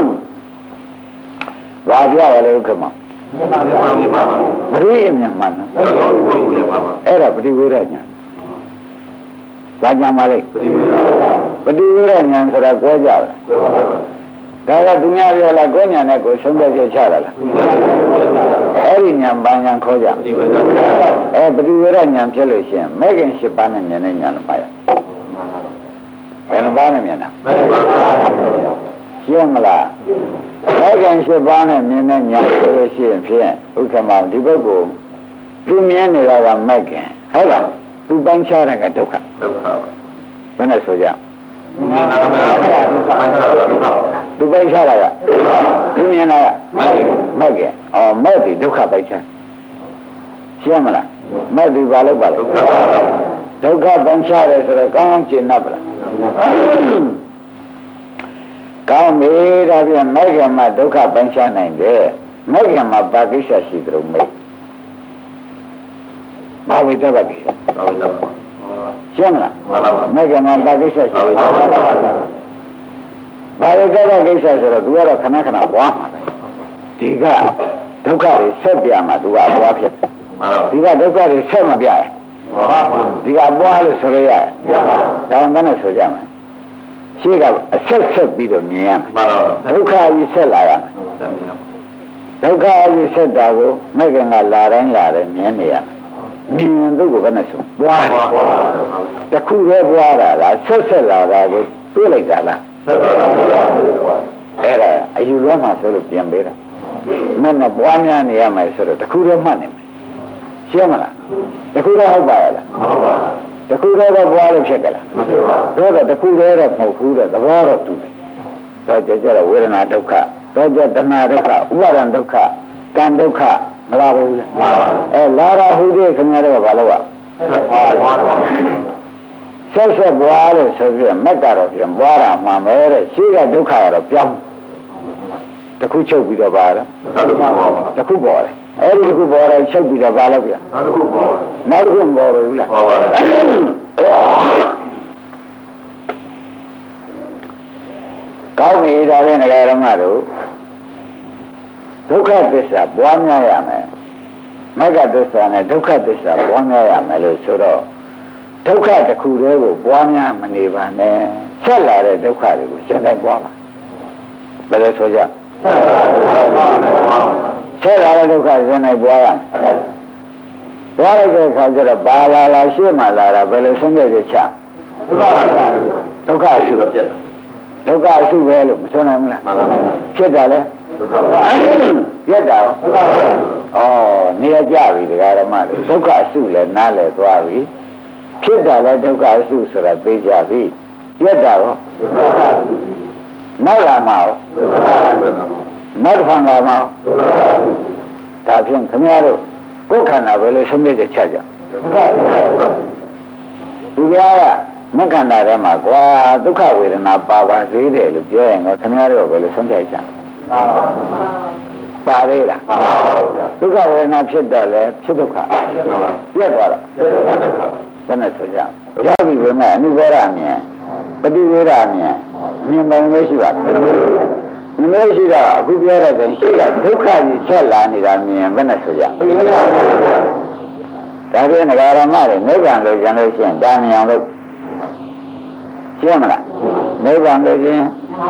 ဘာပြရလဲဥက္ကမဘယ်အမြဲမှန်လဲအဲ့ဒါပฏิဝေဒညာဘာညာမလဲပฏิဝေဒညာဆိုတာကိုကြတယ်ဒါကသူများပြောလားကိုညာနဲ့ကိုဆုံးဖြတ်ချက်ချတာလားအဲ့ဒီညာဘာညာခေါ်ကြအဲပฏิဝေဒညာဖြစ်လို့ရှိရင်မဲခင်၈ပါးနဲ့ဉာဏ်နဲ့ဉာဏ်ပါရဘယ်နှပါးနဲ့ဉာဏ်လားရှင်းမလားမဲခင်၈ပါးနဲ့ဉာဏ်နဲ့ဉာဏ်ဆိုလို့ရှိရင်ဖြင့်ဥက္ကမောင်ဒီပုဂ္ဂိုလ်သူမြင်နေတာကမဲခင်ဟုတ်လားသူပိုင်းခြားတာကဒုက္ခဒုက္ခဘယ်နဲ့ဆိုကြသူပိုက်ချတာကသူမြင်တာကမက်ကဲအော်မက်ဒီဒုက္ခပိုက်ချရှင်းမလားမက်ဒီဘာလို့ပါလဲဒုက္ခပိုက်ချတယ်ဆိုတော့ကောင်းကောင်းကျင့်납ပါလားကောင်းပြီဒါပြန်မက်ကမှာဒုက္ခပိုက်ချနိုင်တယ်မက်ကမှာဘာကိစ္စရှိကြလို့မေးဘာဝိတ္တဘာကိစ္စဘာဝိတ္တရှင်းမလားမက်ကမှာဘာကိစ္စရှိဘာဝိတ္တဘာလို့ကြတဲ့ကိစ္စဆိုတော့သူကတော့ခဏခဏပွားမှာပဲဒီကဒုက္ခတွေဆက်ပြမှာသူကပွားဖြစ်ဒီကဒုက္ခတွေဆက်မပြရင်ဒီကပွားလို့ဆိုရရဒါမှမဟုတ်ဆိုကြမှာရှင်းကအဆက်ဆက်ပြီးတော့မြင်ရမှာဒုက္ခကြီးဆက်လာရမယ်ဒုက္ခကြီးဆက်တာကိုမက်ကငါလာတိုင်းလာတယ်မြင်နေရမြင်သူ့ကိုဘယ်နဲ့ဆိုပွားတခုပဲပွားတာလားဆက်ဆက်လာတာကိုတွေ့လိုက်တာလားအဲ့ဒါအယူလွဲမှာဆိုလို့ပြန်ပေးတာမင်းကပွားများနေရမယ်ဆိုတော့တခုတော့မှတ်နေမယ်ရှင်းမလားတခုတော့ဟုတ်ပါရဲ့လားဟုတ်ပါတခုတော့ပွားလို့ဖြစ်ကြလားမဖြစ်ပါဘူးတော့တခုတော့မဟုတ်ဘူးတဲ့သဘောတော့တူတယ်တော့ကြကြတော့ဝေဒနာဒုက္ခတော့ကြတဏှာဒုက္ခဥပါဒံဒုက္ခကံဒုက္ခမလားဘူးလားအဲလာရဟုတဲ့ခင်ဗျားတို့ကဘာလို့อ่ะဆက်ဆက်ပွားလို့ဆိုပြီးမက်ကတော့ပြန်ပွားတာမှန်ပဲတဲ့ရှိကဒုက္ခကတော့ပြောင်းတစ်ခုချုပ်ပြီးတော့ပါတော့တစ်ခုပေါ်တယ်အဲ့ဒီတစ်ခုပေါ်တယ်ချုပ်ပြီးတော့ပါလို့ပြန်နောက်တစ်ခုပေါ်နောက်တစ်ခုပေါ်ဘူးလားပေါ်ပါတယ်ကောင်းပြီဒါလည်းငရဓမ္မတို့ဒုက္ခသစ္စာပွားများရမယ်မဂ္ဂသစ္စာနဲ့ဒုက္ခသစ္စာပွားများရမယ်လို့ဆိုတော့ဒုက္ခတစ်ခုတည်းကိုပွားများမနေပါနဲ့ဆက်လာတဲ့ဒုက္ခတွေကိုဆက်လိုက်ပွားပါဘယ်လိုဆိုကြဒဆက်လာတဲ့ဒုက္ခဇင်းနဲ့ကြွားရကြွားလိုက်တဲ့အခါကျတော့ပါလာလာရှေ့မှလာတာဘယ်လိုဆုံးဖြတ်ချက်ချဒုက္ခအစုပြတ်ဒုက္ခအစုပဲလို့မဆိုနိုင်ဘူးလားဖြစ်တာလဲပြတ်တာဩနေရာကြပြီဒကာရမတွေဒုက္ခအစုလည်းနားလည်သွားပြီဖြစ်တာလဲဒုက္ခအစုဆိုတာသိကြပြီပြတ်တာရောနောက်လာမှာရောနောက်တစ်ခါလာမှာဒါဖြင့်ခင်ဗျားတို့ကိုယ်ခန္ဓာပဲလို့ဆုံးဖြတ်ချက်ချကြဒီကမခန္ဓာထဲမှာကွာဒုက္ခဝေဒနာပါပါသေးတယ်လို့ပြောရင်တော့ခင်ဗျားတို့ပဲလို့ဆုံးဖြတ်ကြပါသေးလားဒုက္ခဝေဒနာဖြစ်တော့လေဖြစ်ဒုက္ခပြတ်သွားတော့ဘယ်နဲ့ဆိုကြရောက်ပြီပဲမဲ့အနုဘောရမြင်ပฏิဝေဒမြင်မြင်ပုံလေးရှိပါမျိုးရှိတော့အခုပြောတဲ့ဆိုရှိတာဒုက္ခကြီးဆက်လာနေတာမြင်ဘယ်နဲ့ဆိုကြဒါပြန်ငါရမတွေနိဗ္ဗာန်လို့ကျန်လို့ရှိရင်တာမြင်အောင်လို့ရှင်းမလားနိဗ္ဗာန်လို့ချင်း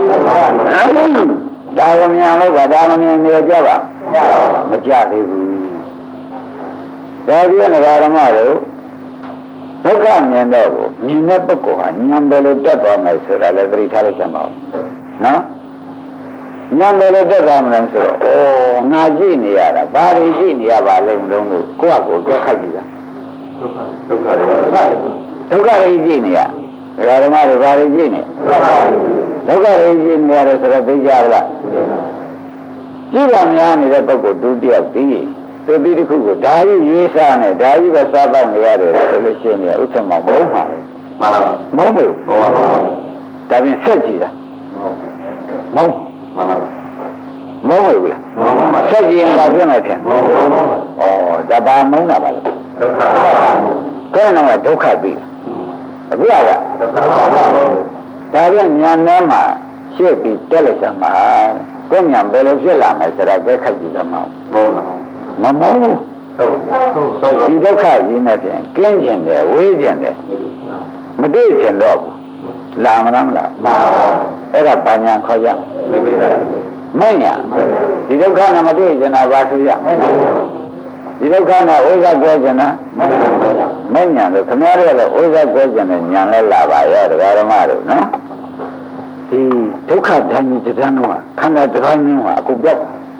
ဒါဝမြင်လို့ကဒါမမြင်နေကြပါမကြသေးဘူးဒါပြန်ငါရမတို့ဒုက္ခမြင်တော့ကိုမြင်တဲ့ပုဂ္ဂိုလ်ဟာဉာဏ်ပဲလို့တက်သွားမယ်ဆိုတာလည်းသတိထားလိုက်ကြပါဦးနော်ဉာဏ်ပဲလို့တက်သွားမယ်ဆိုတော့ဩငါကြည့်နေရတာဘာတွေကြည့်နေရပါလဲမလို့ကိုယ့်အကိုကြက်ခိုက်ကြည့်တာဒုက္ခတွေဒုက္ခတွေကြည့်နေရဒကာဓမ္မတွေဘာတွေကြည့်နေဒုက္ခတွေကြည့်နေရတယ်ဆိုတော့သိကြလားကြည့်ပါများနေတဲ့ပုဂ္ဂိုလ်ဒုတိယပြီးသူပြီးတစ်ခုကိုဓာကြီးရေးစားနေဓာကြီးပဲစားပေါက်နေရတယ်ဆိုလို့ရှိရင်ဥစ္စာမဘုံမှာမှန်ပါပါမဟုတ်ဘူးဟုတ်ပါပါဒါပြင်ဆက်ကြည့်တာမဟုတ်မှန်ပါပါမဟုတ်ဘူးလားဆက်ကြည့်ရင်ဘာဖြစ်လဲထင်ဩဒါပါမုန်းတာပါလားဒုက္ခကဲတော့ဒုက္ခပြီးအခုကဒုက္ခဒါပြန်ညာထဲမှာရှေ့ပြီးတက်လိုက်စမ်းပါကိုညာဘယ်လိုဖြစ်လာမလဲဆိုတာကြက်ခတ်ကြည့်တော့မဟုတ်လားမမောဘူးဒီဒုက္ခကြီးနဲ့ပြန်ကင်းကျင်တယ်ဝေးကျင်တယ်မတွေ့ကျင်တော့ဘူးလာမလားမလားမှန်ပါအဲ့ဒါဘာညာခေါ်ကြမညာဒီဒုက္ခနဲ့မတွေ့ကျင်တာဘာဆိုရဒီဒုက္ခနဲ့ဩဇာပြောကျင်တာမညာလို့ခင်ဗျားတို့လည်းဩဇာပြောကျင်တဲ့ညာလဲလာပါရဲ့ဒကာဓမ္မတို့နော်ဒီဒုက္ခဓာတ်ကြီးတစ်န်းတော့ခန္ဓာတစ်ခါမျိုးဟာအခုပြောက်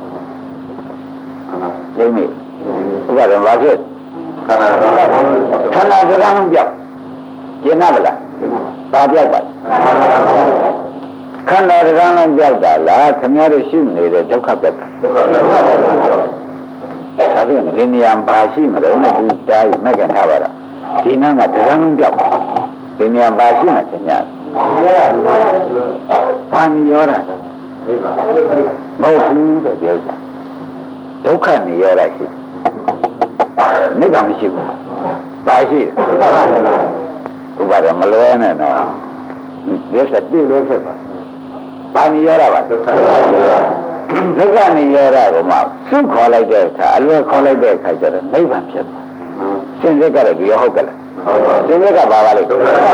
လိမ့်မယ်ဥပဒေဘာဖြစ်ခန္ဓာခန္ဓာစကားမပြောက်ကျင်နာဗလားဘာပြောက်ပါခန္ဓာစကားမပြောက်တာလားခင်ဗျားတို့ရှိနေတဲ့ဒုက္ခပဲဒါဖြင့်ဒီနေရာဘာရှိမလို့နဲ့ဒီတိုင်းမကထားပါတော့ဒီနားကစကားမပြောက်ဒီနေရာဘာရှိမှသင်ညာဘာမရောတာမဟုတ်ဘူးတဲ့ပြောတာဒုက္ခနေရတာရှိနိဗ္ဗာန်မရှိဘူးဘာရှိဥပါဒမလွဲနဲ့နော်ဒီစက်တိလို့ဖြစ်ပါဘာနေရတာပါဒုက္ခဒုက္ခနေရတာကမှသုခေါ်လိုက်တဲ့အခါအလွယ်ခေါ်လိုက်တဲ့အခါကျတော့နိဗ္ဗာန်ဖြစ်သွားစင်စစ်ကလည်းဒီဟုတ်ကလားစင်စစ်ကဘာပါလဲ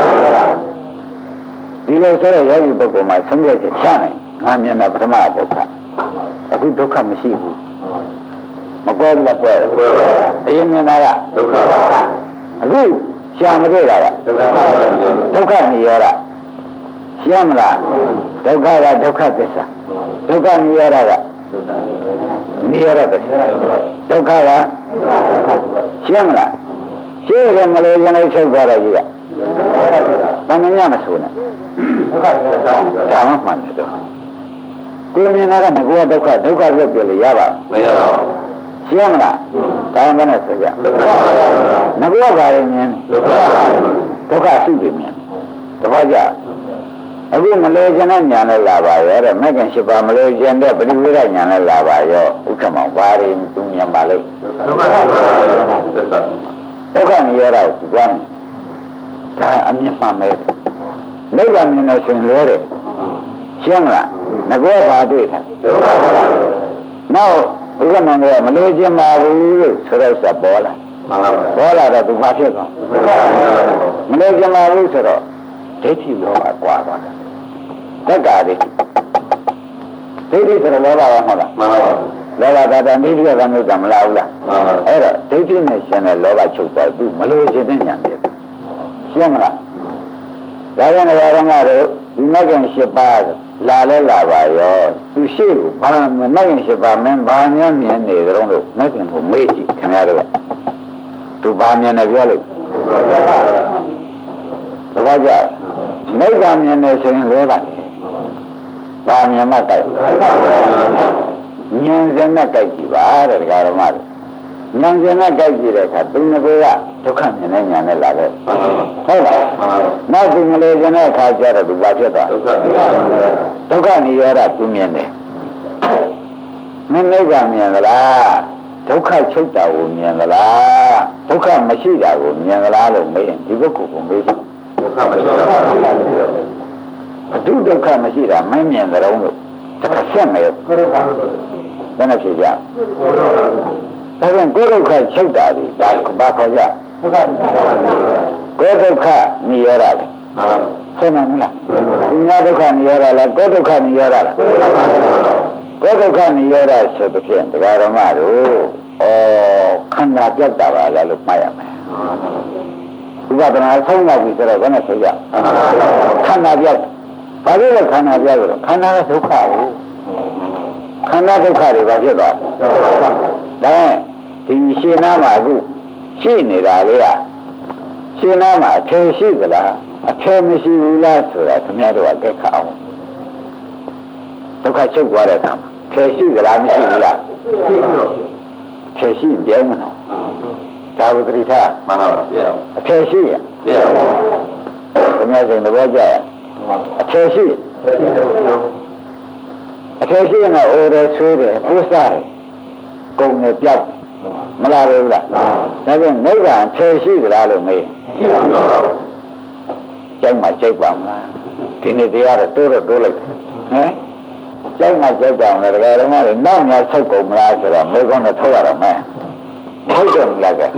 ဒီလိုဆိုရယောဂီပုဂ္ဂိုလ်မှာဆင်းရဲချက်ချနိုင်ငါမျက်နှာပထမဒုက္ခအခုဒုက္ခမရှိဘူးမကွဲဘူးလားကွဲတယ်အရင်မြင်တာကဒုက္ခအခုရှာမတွေ့တာကဒုက္ခဒုက္ခនិရောဓရှင်းမလားဒုက္ခကဒုက္ခသစ္စာဒုက္ခនិရောဓကនិရောဓသစ္စာဒုက္ခကရှင်းမလားရှင်းတယ်မလို့ရင်လည်းချုပ်သွားတယ်ကြီးကဘာမှမဆိုနဲ့ဒုက္ခသစ္စာဒါမှမှန်တယ်တော့ကိုယ်မြင်တာကငါကဒုက္ခဒုက္ခလွတ်ပြလို့ရပါမရပါဘူးရှင်းမလားဒါမှမနဲ့ဆိုကြငါကဘာလဲမြင်ဒုက္ခရှိတယ်မြင်တပည့်ကြအခုမလို့ကျန်တဲ့ညာနဲ့လာပါရောတဲ့မဂ္ဂင်၈ပါးမလို့ကျန်တဲ့ပရိဝေဒညာနဲ့လာပါရောဥက္ကမောဘာတွေသူမြင်ပါလိမ့်ဒုက္ခဒုက္ခនិရောဓကိုသူကဒါအမြင်မှမဲ့နိဗ္ဗာန်မြင်လို့ရှင်လဲတယ်ရှင်းမလားငါကဘာတွေ့တာနောက်ဥက္ကမောကမလို့ကျင်ပါဘူးလို့ဆိုတော့စပေါ်လာပေါ်လာတော့သူဘာဖြစ်သွားမလို့ကျင်ပါဘူးဆိုတော့ဒိဋ္ဌိလောဘကွာသွားတယ်တက္ကာဒိဋ္ဌိဒိဋ္ဌိဆိုတော့လောဘရောဟုတ်လားမှန်ပါပါလောဘသာတာနိဒိယကမျိုးကမလာဘူးလားအဲ့တော့ဒိဋ္ဌိနဲ့ရှင်တဲ့လောဘချုပ်သွားသူမလို့ခြင်းနဲ့ညာပြည့်ရှင်းမလားဒါကြောင့်လည်းဘာမှတော့ဒီမဂ္ဂင်၈ပါးလာလဲလာပါရောသူရှိကိုဘာမဂ္ဂင်၈ပါးမင်းဘာများမြင်နေကြတော့လို့မဂ္ဂင်ကိုမေ့ကြည့်ခင်ဗျားတို့သူဘာမြင်နေပြောလို့သဘောကျမိဂ္ဂင်မြင်နေဆိုရင်လဲပါဘာမြင်မှတိုက်ဉာဏ်စင်နဲ့ကြိုက်ကြည့်ပါတဲ့ဒကာဓမ္မတွေဉာဏ်စင်နဲ့ကြိုက်ကြည့်တဲ့အခါသူငကိုကဒုက္ခမြင်နေဉာဏ်နဲ့လာတယ်ဟုတ်လားနောက်သူငလေစင်တဲ့အခါကျတော့သူဘာဖြစ်သွားဒုက္ခဒုက္ခនិရောဓသူမြင်တယ်မင်းမိဂ္ဂမြင်သလားဒုက္ခချုပ်တာကိုမြင်သလားဒုက္ခမရှိတာကိုမြင်သလားလို့မေးရင်ဒီပုဂ္ဂိုလ်ကိုမေးတယ်ဒုက္ခမရှိတာအတုဒုက္ခမရှိတာမမြင်ကြတော့လို့တခါဆက်မယ်ဘယ်နဲ့ဖြစ်ကြဒါကြောင့်ကိုယ်ဒုက္ခချုပ်တာဒီဒါဘာခေါ်ကြကိုယ်ဒုက္ခនិရောဓလေဆက်မှာမလားဒီငါဒုက္ခនិရောဓလားကိုယ်ဒုက္ခនិရောဓလားကိုယ်ဒုက္ခនិရောဓဆိုတဲ့ဖြင့်တရားဓမ္မတို့ဩခန္ဓာပြတ်တာပါလားလို့မှတ်ရမယ်ဥပဒနာဆုံးလာပြီဆိုတော့ဘယ်နဲ့ဆိုကြခန္ဓာပြတ်ဘာလို့လဲခန္ဓာပြတ်လို့ခန္ဓာကဒုက္ခကိုခန္ဓာဒုက္ခတွေဘာဖြစ်သွားလဲဒါဒီရှင်နာမှာအခုရှိနေတာလေကရှင်နာမှာအထည်ရှိသလားအထည်မရှိဘူးလားဆိုတာခင်ဗျားတို့ကကြက်ခအောင်ဒုက္ခချုပ်သွားတဲ့အခါမှာအထည်ရှိသလားမရှိဘူးလားအထည်ရှိတယ်မနော်ဒါဝတ္တိထမှန်ပါပါအထည်ရှိရခင်ဗျားတို့သဘောကျရဲ့အထည်ရှိအထည်ရှိရင်တော့အိုးတယ်ဆွေးတယ်ပုစားတယ်ကုန်တယ်ပြောက်မလားဘူးလားဒါပြန်နိဗ္ဗာန်အထည်ရှိသလားလို့မေးကျိုက်မှကျိုက်ပါမလားဒီနေ့တရားတော့တိုးတော့တိုးလိုက်ဟမ်ကျိုက်မှကျိုက်ပါမလားတကယ်တော့လည်းနောက်များဆုတ်ကုန်မလားဆိုတော့မေကောင်းတော့ထုတ်ရတော့မယ်ထုတ်တယ်မလားကဲ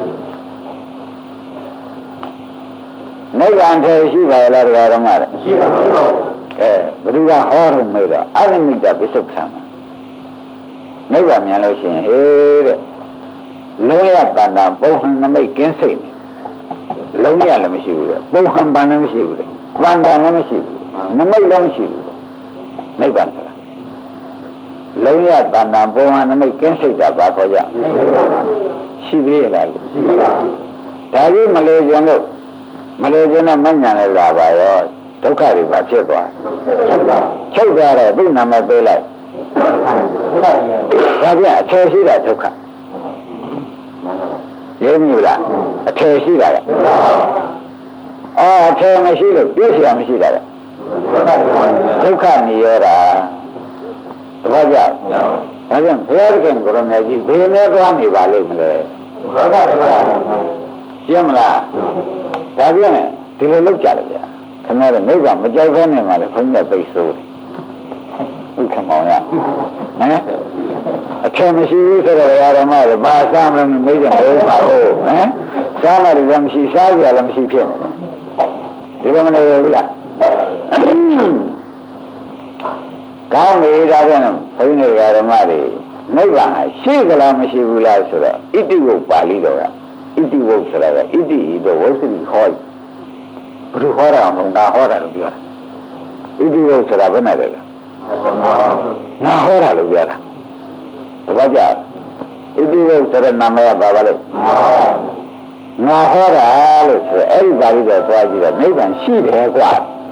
နိဗ္ဗာန်ထဲရှိပါလားတရားဓမ္မတွေရှိပါဘူးအဲဘယ်သူကဟောလို့မေးတော့အရိမိတပိစုခံနိဗ္ဗာန်မြန်လို့ရှိရင်ဟေးတဲ့လုံးရတဏ္ဍပုံဟံနမိတ်ကင်းစိတ်လုံးရလည်းမရှိဘူးတဲ့ပုံဟံပန်လည်းမရှိဘူးတဲ့ပန်တန်လည်းမရှိဘူးနမိတ်လည်းမရှိဘူးနိဗ္ဗာန်ဆိုတာလုံးရတဏ္ဍပုံဟံနမိတ်ကင်းစိတ်တာဘာခေါ်ကြရှိသေးရလားရှိပါဘူးဒါကြီးမလို့ကျန်လို့မလို့ကျတော့မညံလည်းလာပါရောဒုက္ခတွေပါဖြစ်သွားချုပ်သွားတော့သူ့နာမည်ပေးလိုက်ဒါပြန်အထည်ရှိတာဒုက္ခရင်းမြူလားအထည်ရှိတာလေအော်အထည်မရှိလို့ပြည့်စရာမရှိတာလေဒုက္ခនិရောဓသဘောကျဒါပြန်ဘုရားခင်ကိုရမေကြီးဘယ်နဲ့သွားနေပါလိမ့်မလဲရှင်းမလားဒါပြန်ဒီလိုလုပ်ကြတယ်ဗျာခင်ဗျားတို့နိဗ္ဗာန်မကြောက်ဘဲနဲ့မှလည်းခွင့်ရပိတ်ဆိုးတယ်ဥက္ကမောင်ရဟမ်အထင်မရှိဘူးဆိုတော့ဓမ္မတွေဘာစားမလို့မေးကြတယ်ပါဟုတ်ဟမ်စားမလို့လည်းမရှိစားကြလည်းမရှိဖြစ်နေတယ်ဒီလိုမနေဘူးလားကောင်းပြီဒါပြန်ဘုန်းကြီးဓမ္မတွေနိဗ္ဗာန်ရှိကြလားမရှိဘူးလားဆိုတော့ဣတိဝုပါဠိတော်ကဣတိဝုဆိုတာကဣတိဤတော့ဝိသုဟောဘယ်လိုဟောတာမဟုတ်ငါဟောတာလို့ပြောတာဣတိဝုဆိုတာဘယ်နဲ့လဲငါဟောတာလို့ပြောတာတပတ်ကြဣတိဝုဆိုတဲ့နာမည်ကဘာပါလဲငါဟောတာလို့ဆိုအဲ့ဒီပါဠိတော်သွားကြည့်တော့နိဗ္ဗာန်ရှိတယ်ကွာ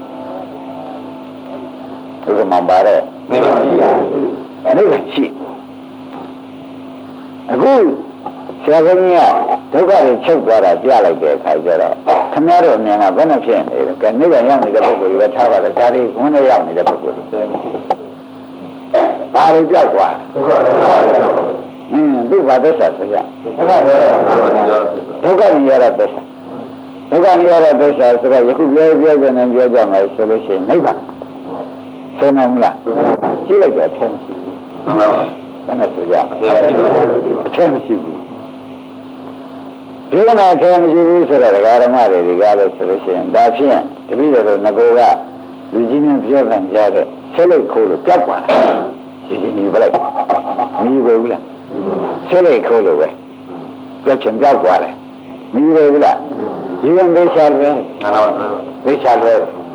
ဒီကမှပါတဲ့နိဗ္ဗာန်ရှိတယ်နိဗ္ဗာန်ရှိအခုဆရာကြီးကဒုက္ခတွေချုပ်သွားတာကြားလိုက်တဲ့အခါကျတော့ခင်ဗျားတို့အမြင်ကဘယ်နဲ့ဖြစ်နေလဲကဲနိဗ္ဗာန်ရောက်နေတဲ့ပုဂ္ဂိုလ်တွေထားပါလေဒါတွေဘုန်းနဲ့ရောက်နေတဲ့ပုဂ္ဂိုလ်တွေဘာလို့ကြောက်သွားဒုက္ခတွေဟင်းဒုက္ခသစ္စာဆိုရဒုက္ခនិရောဓသစ္စာဒုက္ခនិရောဓသစ္စာဆိုတော့ယခုပြောပြောကြနေပြောကြမယ်ဆိုလို့ရှိရင်နိဗ္ဗာန်ဆင်းမလားကြည့်လိုက်တော့ဆင်းမရှိဘူးဘယ်နဲ့ဆိုရဆင်းမရှိဘူးဒီကနေ့ဆင်းမရှိဘူးဆိုတော့ဓမ္မတွေဒီကားလို့ဆိုလို့ရှိရင်ဒါဖြင့်တပည့်တော်ငကိုကလူကြီးများပြောခံကြတဲ့ဆက်လိုက်ခိုးလို့ကြောက်ပါလားဒီဒီပြလိုက်မြည်ပဲဘူးလားဆဲလိုက်ခိုးလို့ပဲကြက်ချင်ကြောက်သွားတယ်မြည်ပဲဘူးလားဒီရင်မေးချတယ်မေးချတယ်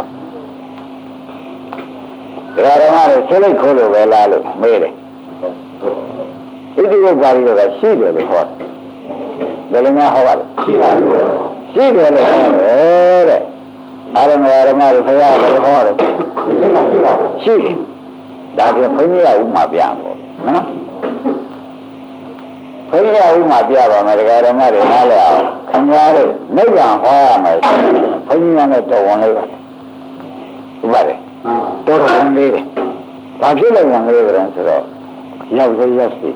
ဒါရမလည်းဆဲလိုက်ခိုးလို့ပဲလားလို့မေးတယ်ဣတိယပါဠိကရှိတယ်လို့ဟောတယ်ဘယ်လိုများဟောပါလဲရှိပါဘူးရှိတယ်လို့ဟောတယ်တဲ့အာရမရမတို့ခရရတယ်ဟောတယ်ရှိတယ်ဒါပြန်ဘုန်းကြီးကဥမာပြပေါ့နော်ဘုန်းကြီးကဥမာပြပါမယ်ဒကာဓမ္မတွေနားလည်အောင်ခင်ဗျားတို့နိဗ္ဗာန်ဟောရမယ်ဘုန်းကြီးကလည်းတော်ဝင်လေးပါဟုတ်ပါတယ်တော်တော်ဝင်လေးတယ်ဘာဖြစ်လို့ဝင်လေးကြလဲဆိုတော့ရောက်ရရောက်စီ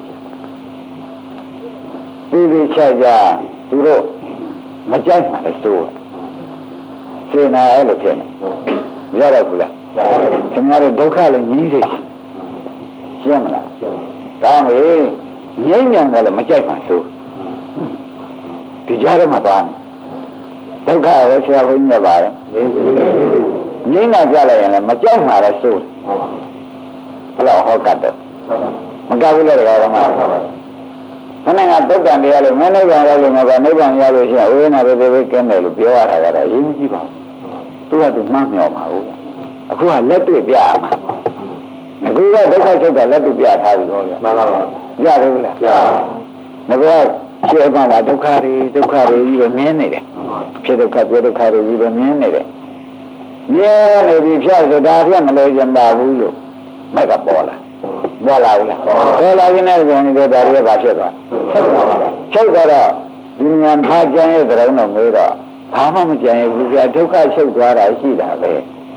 ပြီးပြီးချာချာသူတို့မကြိုက်မှလည်းစိုးစေနာအဲ့လိုဖြစ်နေရတော့ဘူးလားခင်ဗျားတို့ဒုက္ခလည်းကြီးစိတ်ရှင်းမလားဒါမေးငြိမ့်ညံတယ်လည်းမကြိုက်မှစိုးဒီကြားထဲမှာပါဒုက္ခရောဆရာဘုန်းကြီးပါတယ်ငြိမ့်ညံကြလိုက်ရင်လည်းမကြိုက်မှလည်းစိုးဘယ်တော့ဟောကတ်တယ်မကဘူးလေတော့မှခဏကဒုက္ခတရားလို့မနိဗ္ဗာန်ရလို့မကနိဗ္ဗာန်ရလို့ရှိရင်ဝိညာဉ်တွေပဲကင်းတယ်လို့ပြောရတာကတော့အရေးကြီးပါဘူးသူကသူမှန်းမြော်မှာဟုတ်အခုကလက်တွေ့ပြရမှာအခုကဒုက္ခချုပ်တာလက်တွေ့ပြထားပြီတော့မှန်ပါပါရတယ်ဘူးလားငါကရှင်းပါလားဒုက္ခတွေဒုက္ခတွေကြီးပဲမြင်နေတယ်ဖြစ်ဒုက္ခပြဒုက္ခတွေကြီးပဲမြင်နေတယ်မြင်နေပြီဖြတ်ဆိုတာပြမလို့ကျင်ပါဘူးလို့မိုက်ကပေါ်လာပေါ်လာဘူးလားပေါ်လာရင်လည်းကျွန်တော်တို့ဒါတွေကဘာဖြစ်သွားချုပ်သွားတော့ဒီဉာဏ်ဖားကြံရဲ့သရုံးတော့မေးတော့ဘာမှမကြံရဘူးကြာဒုက္ခချုပ်သွားတာရှိတာပဲ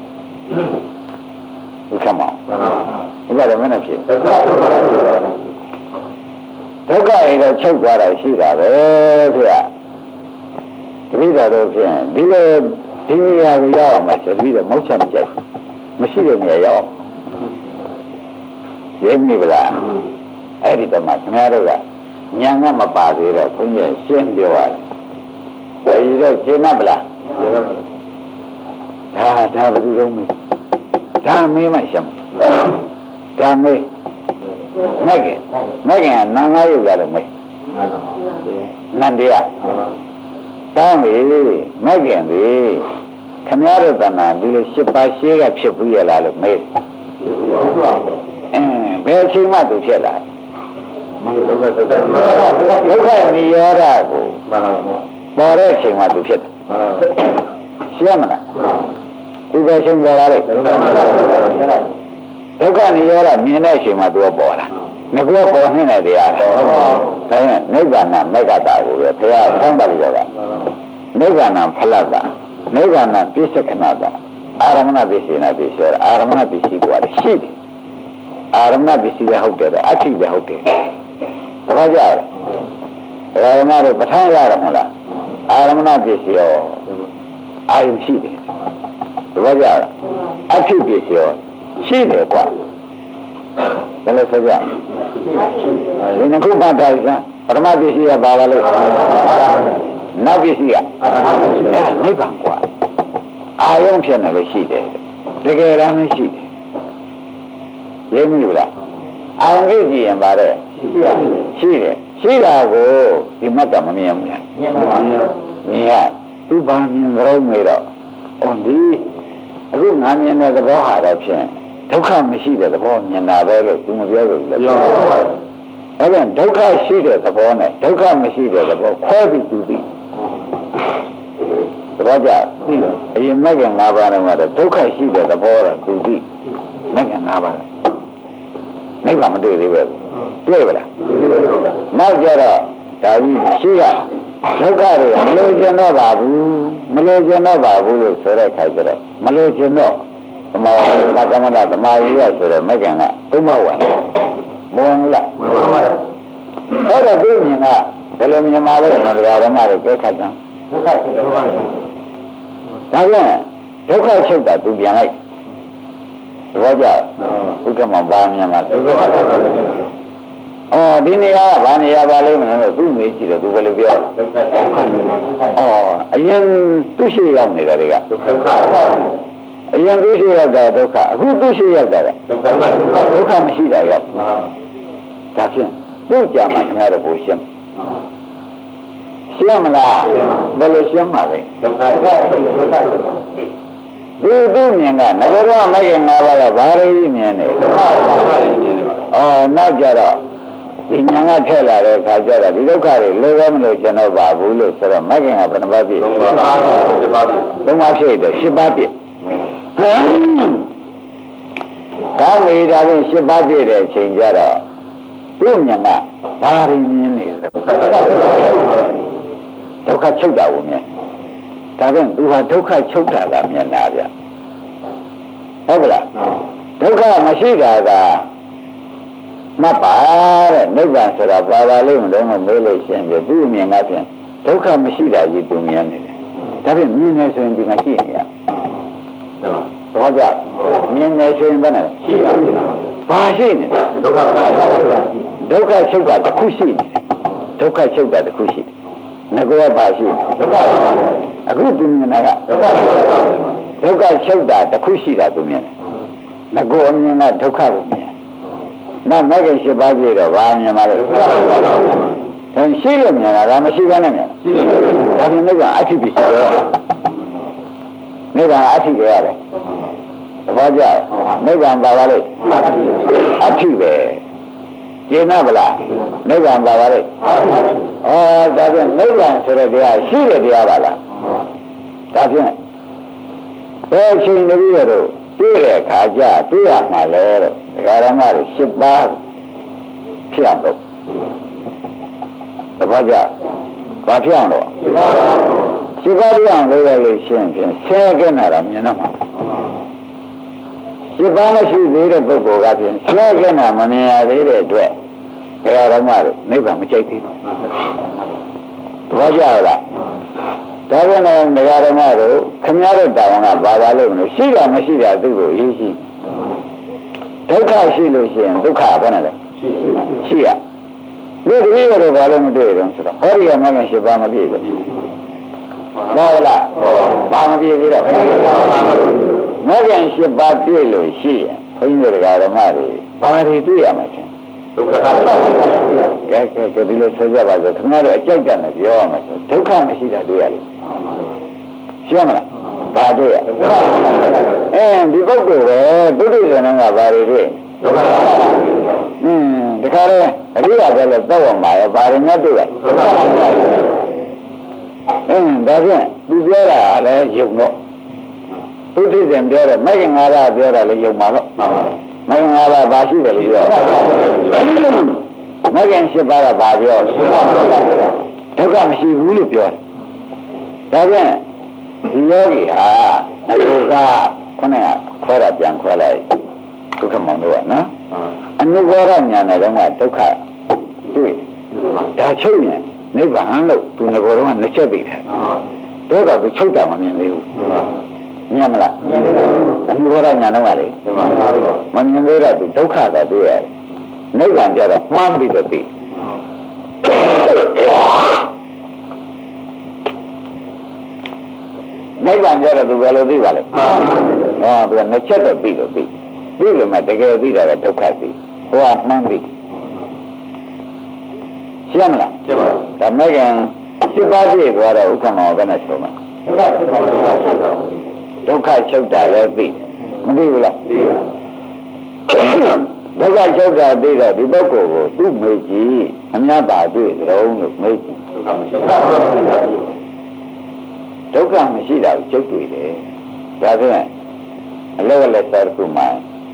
ဒီကမောဒီကတော့မနဲ့ဖြစ်ဒုက္ခရဲ့တော့ချုပ်သွားတာရှိတာပဲဆိုရတတိယတော့ဖြင့်ဒီလိုဒီနေရာကိုရောက်အောင်ဆိုပြီးတော့မောက်ချမကြိုက်မရှိတဲ့နေရာရောက်ရင်းမိဗလားအဲ့ဒီတော့မှခင်ဗျားတို့ကဉာဏ်ကမပါသေးတော့ဘုန်းကြီးရှင်းပြောရတယ်ဘယ်လိုရှင်းမလားဒါဒါဘယ်လိုလုပ်မလဲဒါမေးမှရှင်းဒါမေးမဲ့ကမဲ့ကနာငါရုပ်ရတယ်မေးနန္တရားတောင်းလေမဲ့ကင်လေခင်ဗျားတို့ကမှဒီလိုရှစ်ပါးရှင်းကဖြစ်ဘူးရလားလို့မေးအင်းဘယ်အချိန်မှသူဖြစ်လာဒုက္ခနိရောဓကိုပေါ်တဲ့အချိန်မှသူဖြစ်တယ်ရှင်းမလားဒီပဲရှင်းကြလားလေဒုက္ခနိရောဓမြင်တဲ့အချိန်မှသူပေါ်လာငါကပေါ်နေတဲ့တရားဒါနဲ့နိဗ္ဗာန်မက္ကတာကိုပဲဘုရားဆန်းပါလို့ကနိဗ္ဗာန်ဖလတာနိဗ္ဗာန်ပြစ္ဆကနာတာအာရမဏပစ္စေနာပစ္စေအာရမဏပစ္စည်းကွာရှိတယ်အာရမဏပစ္စည်းလည်းဟုတ်တယ်အဋ္ဌိလည်းဟုတ်တယ်ဘာကြလဲအာရမဏတို့ပဋ္ဌာန်းရတယ်မလားအာရမဏပစ္စည်းရောအာယုရှိတယ်ဘာကြလဲအဋ္ဌိပစ္စည်းရောရှိတယ်ကွာဘယ်လိုဆိုကြဒီနှစ်ခုမှတ်ထားစမ်းပရမပစ္စည်းကဘာပါလဲနောက်ပစ္စည်းကအဲနိဗ္ဗာန်ကွာအာယုဖြစ်နေလို့ရှိတယ်တကယ်တမ်းရှိတယ်ရင်းမိလားအောင်ကြည့်ကြည့်ရင်ပါတယ်ရှိတယ်ရှိတာကိုဒီမတ်ကမမြင်ဘူးလားမြင်ပါပါမြင်ရသူဘာမြင်ကြုံနေတော့အော်ဒီအခုငါမြင်တဲ့သဘောဟာတော့ဖြင့်ဒုက္ခမရှိတဲ့သဘောမြင်တာပဲလို့သူမပြောဘူးလေပြောပါဘူးအဲ့ဒါဒုက္ခရှိတဲ့သဘောနဲ့ဒုက္ခမရှိတဲ့သဘောခွဲပြီးသူသိသဘောကျအရင်မဂ္ဂင်၅ပါးတော့ဒုက္ခရှိတဲ့သဘောတော့သူသိမဂ္ဂင်၅ပါးနိဗ္ဗာန်မတွေ့သေးဘူးတွေ့ပါလားနောက်ကြတော့ဒါကြီးရှိရဒုက္ခတွေမလို့ကျင်တော့ပါဘူးမလို့ကျင်တော့ပါဘူးလို့ဆိုတဲ့ခါကျတော့မလို့ကျင်တော့သမာဓိကမ္မတာသမာဓိရဆိုတဲ့မဂ္ဂင်ကဥမဝံမဝင်လားအဲ့တော့ဒီမြင်ကဘယ်လိုမြင်မှာလဲဆိုတော့ဓမ္မတွေကဲခတ်တယ်ဒုက္ခချုပ်တယ်ဒါပြန်ဒုက္ခချုပ်တာသူပြန်လိုက်ဘောကြဥက္ကမဘာမြင်မှာဒုက္ခအော်ဒီနေရာကဘာနေရာပါလိမ့်မလို့သူ့မေးကြည့်တော့သူဘယ်လိုပြောအော်အရင်သူ့ရှိရောက်နေတာတွေကဒုက္ခအရင်သူ့ရှိရောက်တာဒုက္ခအခုသူ့ရှိရောက်တာဒုက္ခဒုက္ခမရှိတာရောက်ဒါဖြင့်သူ့ကြမှာခင်ဗျားတို့ကိုရှင်းရှင်းမလားဘယ်လိုရှင်းမှာလဲဒုက္ခဒုက္ခဒုက္ခဒီသူမြင်ကငါတို့မဂ္ဂင်၅ပါးကဘာလို့မြင်နေဒုက္ခဒုက္ခမြင်နေပါအော်နောက်ကြတော့ဒီဉာဏ်ကထည့်လာတဲ့အခါကျတော့ဒီဒုက္ခတွေလိုပဲမလို့ကျွန်တော်ပါဘူးလို့ဆိုတော့မဂ္ဂင်ကဘယ်နှပါးပြည့်သုံးပါးပါးသုံးပါးပြည့်တယ်ရှစ်ပါးပြည့်ကောင်းပြီဒါဖြင့်ရှစ်ပါးပြည့်တဲ့အချိန်ကျတော့သူ့ဉာဏ်ကဘာရင်းမြင်နေလဲဒုက္ခချုပ်တာကိုမြင်ဒါဖြင့်သူဟာဒုက္ခချုပ်တာကမြင်တာဗျဟုတ်ကလားဒုက္ခမရှိတာကမပါတဲ့နိဗ္ဗာန်ဆိုတာပါပါလိမ့်မလို့မေးလို့ရှိရင်သူ့အမြင်ကဖြင့်ဒုက္ခမရှိတာကြီးသူမြင်နေတယ်ဒါဖြင့်မြင်နေဆိုရင်ဒီမှာရှိနေရတော့ကြမြင်နေဆိုရင်ဘယ်နဲ့ရှိပါ့မလားဘာရှိနေဒုက္ခဒုက္ခချုပ်တာတစ်ခုရှိနေဒုက္ခချုပ်တာတစ်ခုရှိငါကဘာရှိဒုက္ခအခုသူမြင်တာကဒုက္ခချုပ်တာတစ်ခုရှိတာသူမြင်တယ်ငါကအမြင်ကဒုက္ခကိုမြင်နောက်မဂ္ဂင်၈ပါးပြည့်တော့ဘာမြင်ပါလဲဒါရှိလို့မြင်တာဒါမရှိဘဲနဲ့မြင်ဒါဖြင့်နိဗ္ဗာန်အဋ္ဌိပစ္စည်းရောနိဗ္ဗာန်အဋ္ဌိကြရတယ်တပည့်ကြနိဗ္ဗာန်ပါပါလေအဋ္ဌိပဲကျင်နာဗလားနိဗ္ဗာန်ပါပါလေအော်ဒါဖြင့်နိဗ္ဗာန်ဆိုတဲ့တရားရှိတဲ့တရားပါလားဒါဖြင့်ဘယ်ချိန်တည်းရတော့တွေ့တဲ့အခါကျတွေ့ရမှာလဲတော့ဒကာရမတွေ၈ပါးဖြစ်အောင်လို့တပည့်ကြဘာဖြစ်အောင်လို့၈ပါးပြောင်းလို့ရလို့ရှင်းဖြင့်ဆဲကဲနေတာမြင်တော့မှာ၈ပါးမရှိသေးတဲ့ပုဂ္ဂိုလ်ကဖြင့်ဆဲကဲနေတာမမြင်ရသေးတဲ့အတွက်ဒကာရမတွေနိဗ္ဗာန်မကြိုက်သေးဘူးတပည့်ကြလားဒါကြောင့်လည်းဒကာရမတို့ခင်ဗျားတို့တောင်းကဘာပါလို့မလို့ရှိတာမရှိတာသူ့ကိုရေးရှိဒုက္ခရှိလို့ရှိရင်ဒုက္ခဘယ်နဲ့လဲရှိရဒီတတိယတော့ဘာလို့မတွေ့တော့ဆိုတော့ဟောဒီကမဂ္ဂင်၈ပါးမပြည့်ဘူးဟုတ်လားဘာမပြည့်သေးတော့မဂ္ဂင်၈ပါးပြည့်လို့ရှိရင်ဘုန်းကြီးတို့ဓမ္မတွေဘာတွေတွေ့ရမှာချင်းဒုက္ခကဲကဲဒီလိုဆိုကြပါစို့ခင်ဗျားတို့အကြိုက်တယ်နဲ့ပြောရမှာဆိုဒုက္ခမရှိတာတွေ့ရလို့ရှင်းမလားဘာတွေ့ရအဲဒီပုဂ္ဂိုလ်ပဲဒုတိယဇန်ကဘာတွေတွေ့ဒုက္ခอืมတခါလေအရိယာပဲလို့တော့မှာရဘာတွေနဲ့တွေ့ရအင်းဒါဖြင့်သူပြောတာလည်းယုံတော့ဒုတိယဇန်ပြောတယ်မဂ္ဂင်၅ပါးပြောတာလည်းယုံပါတော့မဂ္ဂင်၅ပါးဘာရှိတယ်လို့ပြောမဂ္ဂင်၈ပါးကဘာပြောဒုက္ခမရှိဘူးလို့ပြောတယ်ဒါဖြင့်ဒီယောဂီဟာအလုကခုနကခေါ်တာပြန်ခေါ်လိုက်ဒုက္ခမောင်တို့ကနော်အနုဘောရဉာဏ်နဲ့တော့ဒုက္ခတွေ့ဒါချုပ်ရင်နိဗ္ဗာန်လို့သူငဘောတော့နှစ်ချက်ပြီးတယ်ဒုက္ခကိုချုပ်တာမမြင်သေးဘူးမြင်မလားအနုဘောရဉာဏ်တော့လေမမြင်သေးတော့သူဒုက္ခသာတွေ့ရတယ်နိဗ္ဗာန်ကြတော့မှန်းပြီးတော့ပြီးနိဗ္ဗာန်ကြတော့သူဘယ်လိုသိပါလဲဟောသူကနှစ်ချက်တော့ပြီးတော့ပြီးပြီးလို့မှတကယ်သိတာကဒုက္ခသိဟောမှန်းပြီးရှင်းမလားရှင်းပါဘူးဒါမဲ့ကစစ်ပါးပြည့်သွားတော့ဥက္ကမောဘယ်နဲ့ဆိုမှာဒုက္ခချုပ်တာလည်းသိမသိဘူးလားသိပါဒုက္ခချုပ်တာသိတော့ဒီပုဂ္ဂိုလ်ကိုသူ့မေကြီးအများပါတွေ့ကြုံလို့မေကြီးဒုက္ခမရှိတာကိုကျုပ်တွေ့တယ်ဒါဆိုရင်အလောလက်စားကုမှ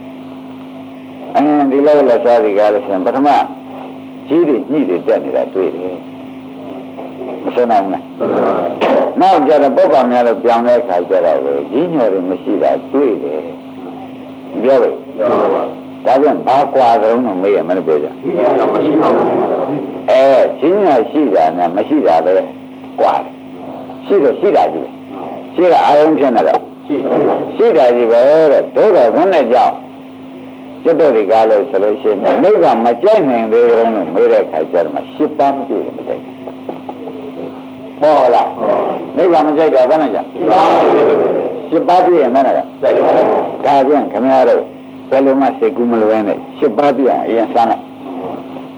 အဲဒီလောလက်စားဒီကားလို့ဆိုရင်ပထမကြီးတွေညှိတွေတက်နေတာတွေ့တယ်မဆန်းနိုင်ဘူးနောက်ကြတော့ပုဂ္ဂိုလ်များလို့ပြောင်းတဲ့အခါကျတော့ကြီးညော်တွေမရှိတာတွေ့တယ်ပြောလို့ဒါပြန်ဘာကွာတုံးတော့မေးရမလို့ပြောကြအဲကြီးညော်ရှိတာနဲ့မရှိတာပဲကွာရှိတော့ရှိတာကြီးရှိတာအာရုံဖြစ်နေတော့ရှိတာကြီးပဲတဲ့ဒုက္ခဝန်းနဲ့ကြောင့်ကျွတ်တော်ဒီကားလို့ဆိုလို့ရှိရင်နိဗ္ဗာန်မကြိုက်နိုင်သေးဘူးလို့မေးတဲ့အခါကျတော့မှရှစ်ပါးမကြည့်ဘူးမကြိုက်ဘူးဟောလားနိဗ္ဗာန်မကြိုက်တာဘယ်နဲ့ကြောင့်ရှစ်ပါးပြည့်ရင်မနဲ့ကဒါပြန်ခင်ဗျားတို့ဘယ်လိုမှစိတ်ကူးမလွဲနဲ့ရှစ်ပါးပြည့်အောင်အရင်စမ်းလိုက်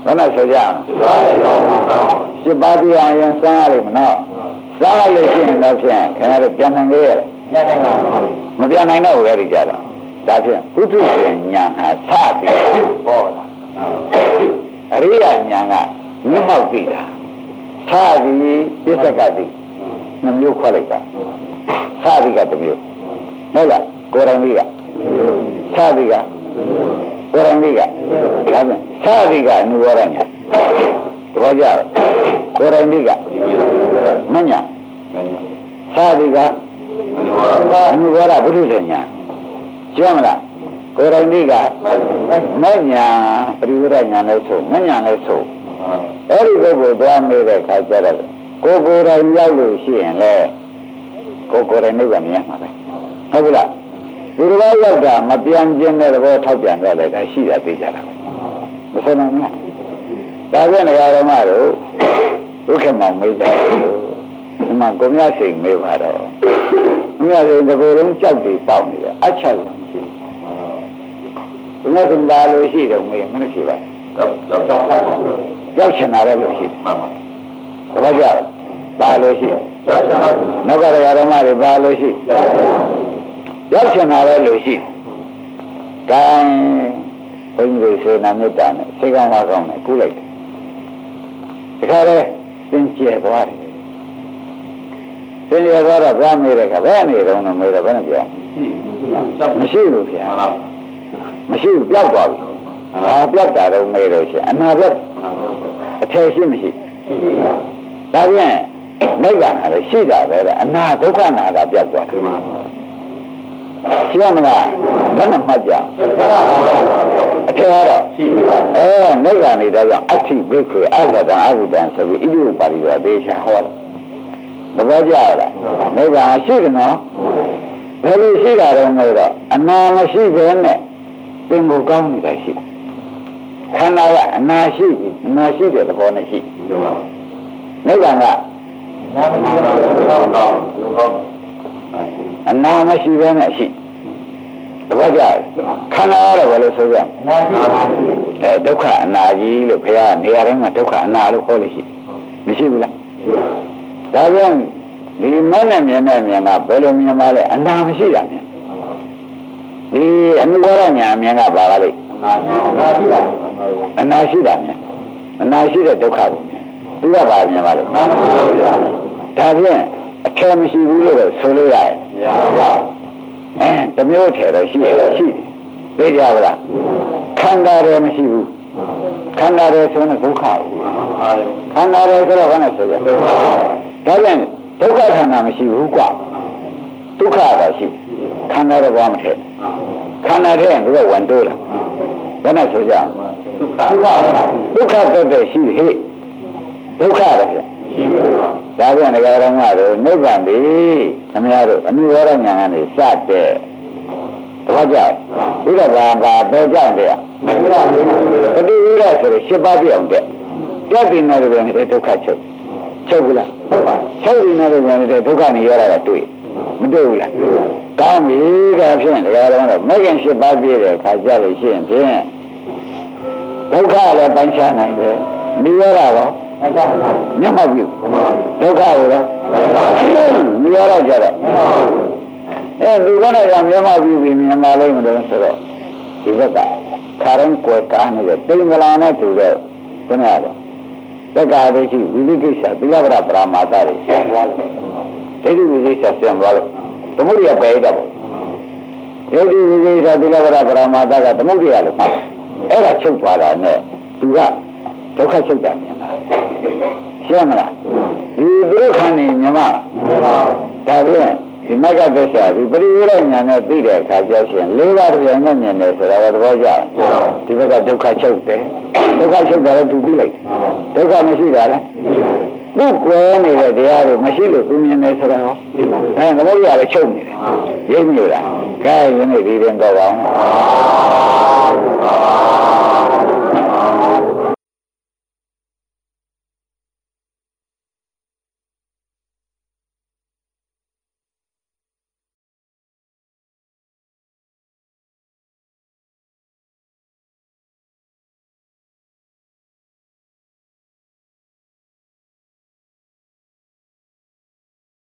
ဘယ်နဲ့ဆိုကြရှစ်ပါးတရားရင်စားရလိမ့်မနော်စားလိုက်လို့ရှိရင်တော့ဖြင့်ခင်ဗျားတို့ပြန်နိုင်ကြရဲ့မပြန်နိုင်တော့ဘူးလေကြတော့ဒါဖြင့်ဘုဒ္ဓရှင်ညာဟာစပြီးဟောတာအရိယာညာကမြတ်မောက်ပြီတာစပြီးပြစ္ဆကတိနှမျိုးခွက်လိုက်တာစပြီးကတစ်မျိုးဟုတ်လားကိုယ်တိုင်လေးကစပြီးကကိုယ်တိုင်လေးကဒါဖြင့်စပြီးကအနုဘောရညာတော့ကြကိုယ်တိုင်လေးကမညာစပြီးကအနုဘောရဘုဒ္ဓရှင်ညာကျမ်းမလားကိုယ်တိုင်လေးကမညာပရိဝရညာလို့ဆိုမညာလို့ဆိုအဲ့ဒီဘက်ကိုသွားမေးတဲ့အခါကျတော့ကိုယ်ကိုယ်တိုင်ရောက်လို့ရှိရင်လေကိုယ်ကိုယ်တိုင်လေးကမြင်မှာပဲဟုတ်ပြီလားဒီလိုရောက်တာမပြန်ခြင်းတဲ့ဘောထောက်ပြန်တော့လေဒါရှိတာသိကြတာမဆိုနိုင်ဘူးဒါပြန်နေရာတော်မတို့ဒုက္ခမောင်မေးကြတယ်ဒီမှာကိုမြတ်စိန်မေးပါတော့မြတ်စိန်တကူလုံးကြောက်ပြီးပေါက်နေတယ်အချက်လို့ရှိဘယ်နဲ့သာလို့ရှိတော့မေးမလို့ရှိပါရောက်ရောက်ချင်တာလည်းလို့ရှိမှန်ပါဘာကြောက်ပါလို့ရှိနောက်ကရဓမ္မတွေပါလို့ရှိရောက်ချင်တာလည်းလို့ရှိကံဘုန်းကြီးစေနာမေတ္တာနဲ့စေကံဝါကောင်းနဲ့ကူးလိုက်တယ်ဒီခါလဲသင်ကျေသွားတယ်သင်ကျေသွားတော့ဗာမေးတယ်ကဘယ်နေတော့မေးတော့ဘယ်နဲ့ပြောမရှိဘူးဗျာမရှိဘူးပြောက်သွားပြီဟာပြောက်တာတော့မေးလို့ရှိရင်အနာပြောက်အထည်ရှိမရှိဒါပြန်မိဂ္ဂနာလည်းရှိတာပဲအနာဒုက္ခနာတာပြောက်သွားတယ်ရှိရမလားဘယ်နဲ့မှတ်ကြအထည်ကတော့အဲမိဂ္ဂနာတော့ကြောင့်အဋ္ဌိဘိက္ခေအဂတံအဂုတံဆိုပြီးဣတိဥပါရိယောဒေရှာဟောတယ်သဘောကျလားမိဂ္ဂနာရှိတယ်နော်ဘယ်လိုရှိတာတော့မဟုတ်တော့အနာမရှိဘဲနဲ့သင်္ကိုကောင်းနေတာရှိခန္ဓာကအနာရှိအနာရှိတဲ့သဘောနဲ့ရှိနိဗ္ဗာန်ကအနာမရှိဘဲနဲ့ရှိသဘောကျခန္ဓာကတော့ဘယ်လိုဆိုကြအဲဒုက္ခအနာကြီးလို့ဘုရားနေရာတိုင်းမှာဒုက္ခအနာလို့ခေါ်လို့ရှိမရှိဘူးလားဒါကြောင့်ဒီမနဲ့မြင်နဲ့မြင်ကဘယ်လိုမြင်ပါလဲအနာမရှိတာမြင်ဒီအနုဘောရညာမြင်ကပါပါလိမ့်အနာရှိတာမြင်အနာရှိတဲ့ဒုက္ခကိုမြင်သူကပါမြင်ပါလိမ့်ဒါဖြင့်အထည်မရှိဘူးလို့ဆိုလို့ရတယ်အဲတမျိုးထည်တော့ရှိတယ်ရှိသိကြပါလားခန္ဓာရယ်မရှိဘူးခန္ဓာရယ်ဆိုရင်ဒုက္ခခန္ဓာရယ်ဆိုတော့ဘာနဲ့ဆိုကြဒါပြန်ဒုက္ခခန္ဓာမရှိဘူးကွာဒုက္ခတော့ရှိခန္ဓာတော့ဘာမထည့်ခန္ဓာထဲကဘယ်ဝန်တိုးလားဘယ်နဲ့ဆိုကြဒုက္ခဒုက္ခတော့ရှိဟဲ့ဒုက္ခတော့ရှိဒါပြန်ငါရမတို့နိဗ္ဗာန်ပြီခမရတို့အနုဝရညာကနေစတဲ့တော့ကြောက်ဒီတော့ဘာဘာတော့ကြောက်တယ်ပฏิဝိရဆိုရင်ရှင်းပါပြအောင်တဲ့ပြတ်တင်တယ်ပြန်တဲ့ဒုက္ခချုပ်ချုပ်ဘူးလားဟုတ်ပါချုပ်တင်တယ်ပြန်တဲ့ဒုက္ခနေရတာတွေ့မတွေ့ဘူးလားကောင်းပြီဒါဖြင့်တရားတော်တော့မဂ္ဂင်ရှင်းပါပြည့်တဲ့ခါကြလို့ရှိရင်ဖြင့်ဒုက္ခလည်းပိုင်းခြားနိုင်တယ်နိရောဓရောမျက်မှောက်ပြုဒုက္ခကိုတော့နိရောဓကြတော့အဲဒီကနေ့ကမျက်မှောက်ပြုပြီးမြင်ပါလိမ့်မလို့ဆိုတော့ဒီဘက်ကခါရင်ကိုယ်ကားနေတဲ့တိမ်္ဂလာနဲ့တူတဲ့ဘုရားတော့သက္ကာဒိဋ္ဌိဝိသိကိစ္စသီလဗရပရမာသတွေဆံသွားတယ်ဒိဋ္ဌိဝိသိကိစ္စဆံသွားလို့သမုဒိယပယ်တော့ဒိဋ္ဌိဝိသိကိစ္စသီလဗရပရမာသကသမုဒိယလို့မှတ်အဲ့ဒါချုပ်သွားတာနဲ့သူကဒုက္ခချုပ်တာမြင်တာရှင်းမလားဒီဒုက္ခနဲ့မြင်မှာဒါပြန်ဒီမဂ္ဂသစ္စာဒီပရိဝေရညာနဲ့သိတဲ့အခါကျရှင်လေးပါးတရားနဲ့မြင်တယ်ဆိုတာကသဘောကျဒီဘက်ကဒုက္ခချုပ်တယ်ဒုက္ခချုပ်တာလည်းသူသိလိုက်ဒုက္ခမရှိတာလားသူ့ကိုယ်နေတဲ့တရားတွေမရှိလို့သူမြင်တယ်ဆိုတာဟောအဲသဘောကျလည်းချုပ်နေတယ်ရိပ်ညို့တာကဲယနေ့ဒီရင်တော့ပါအောင်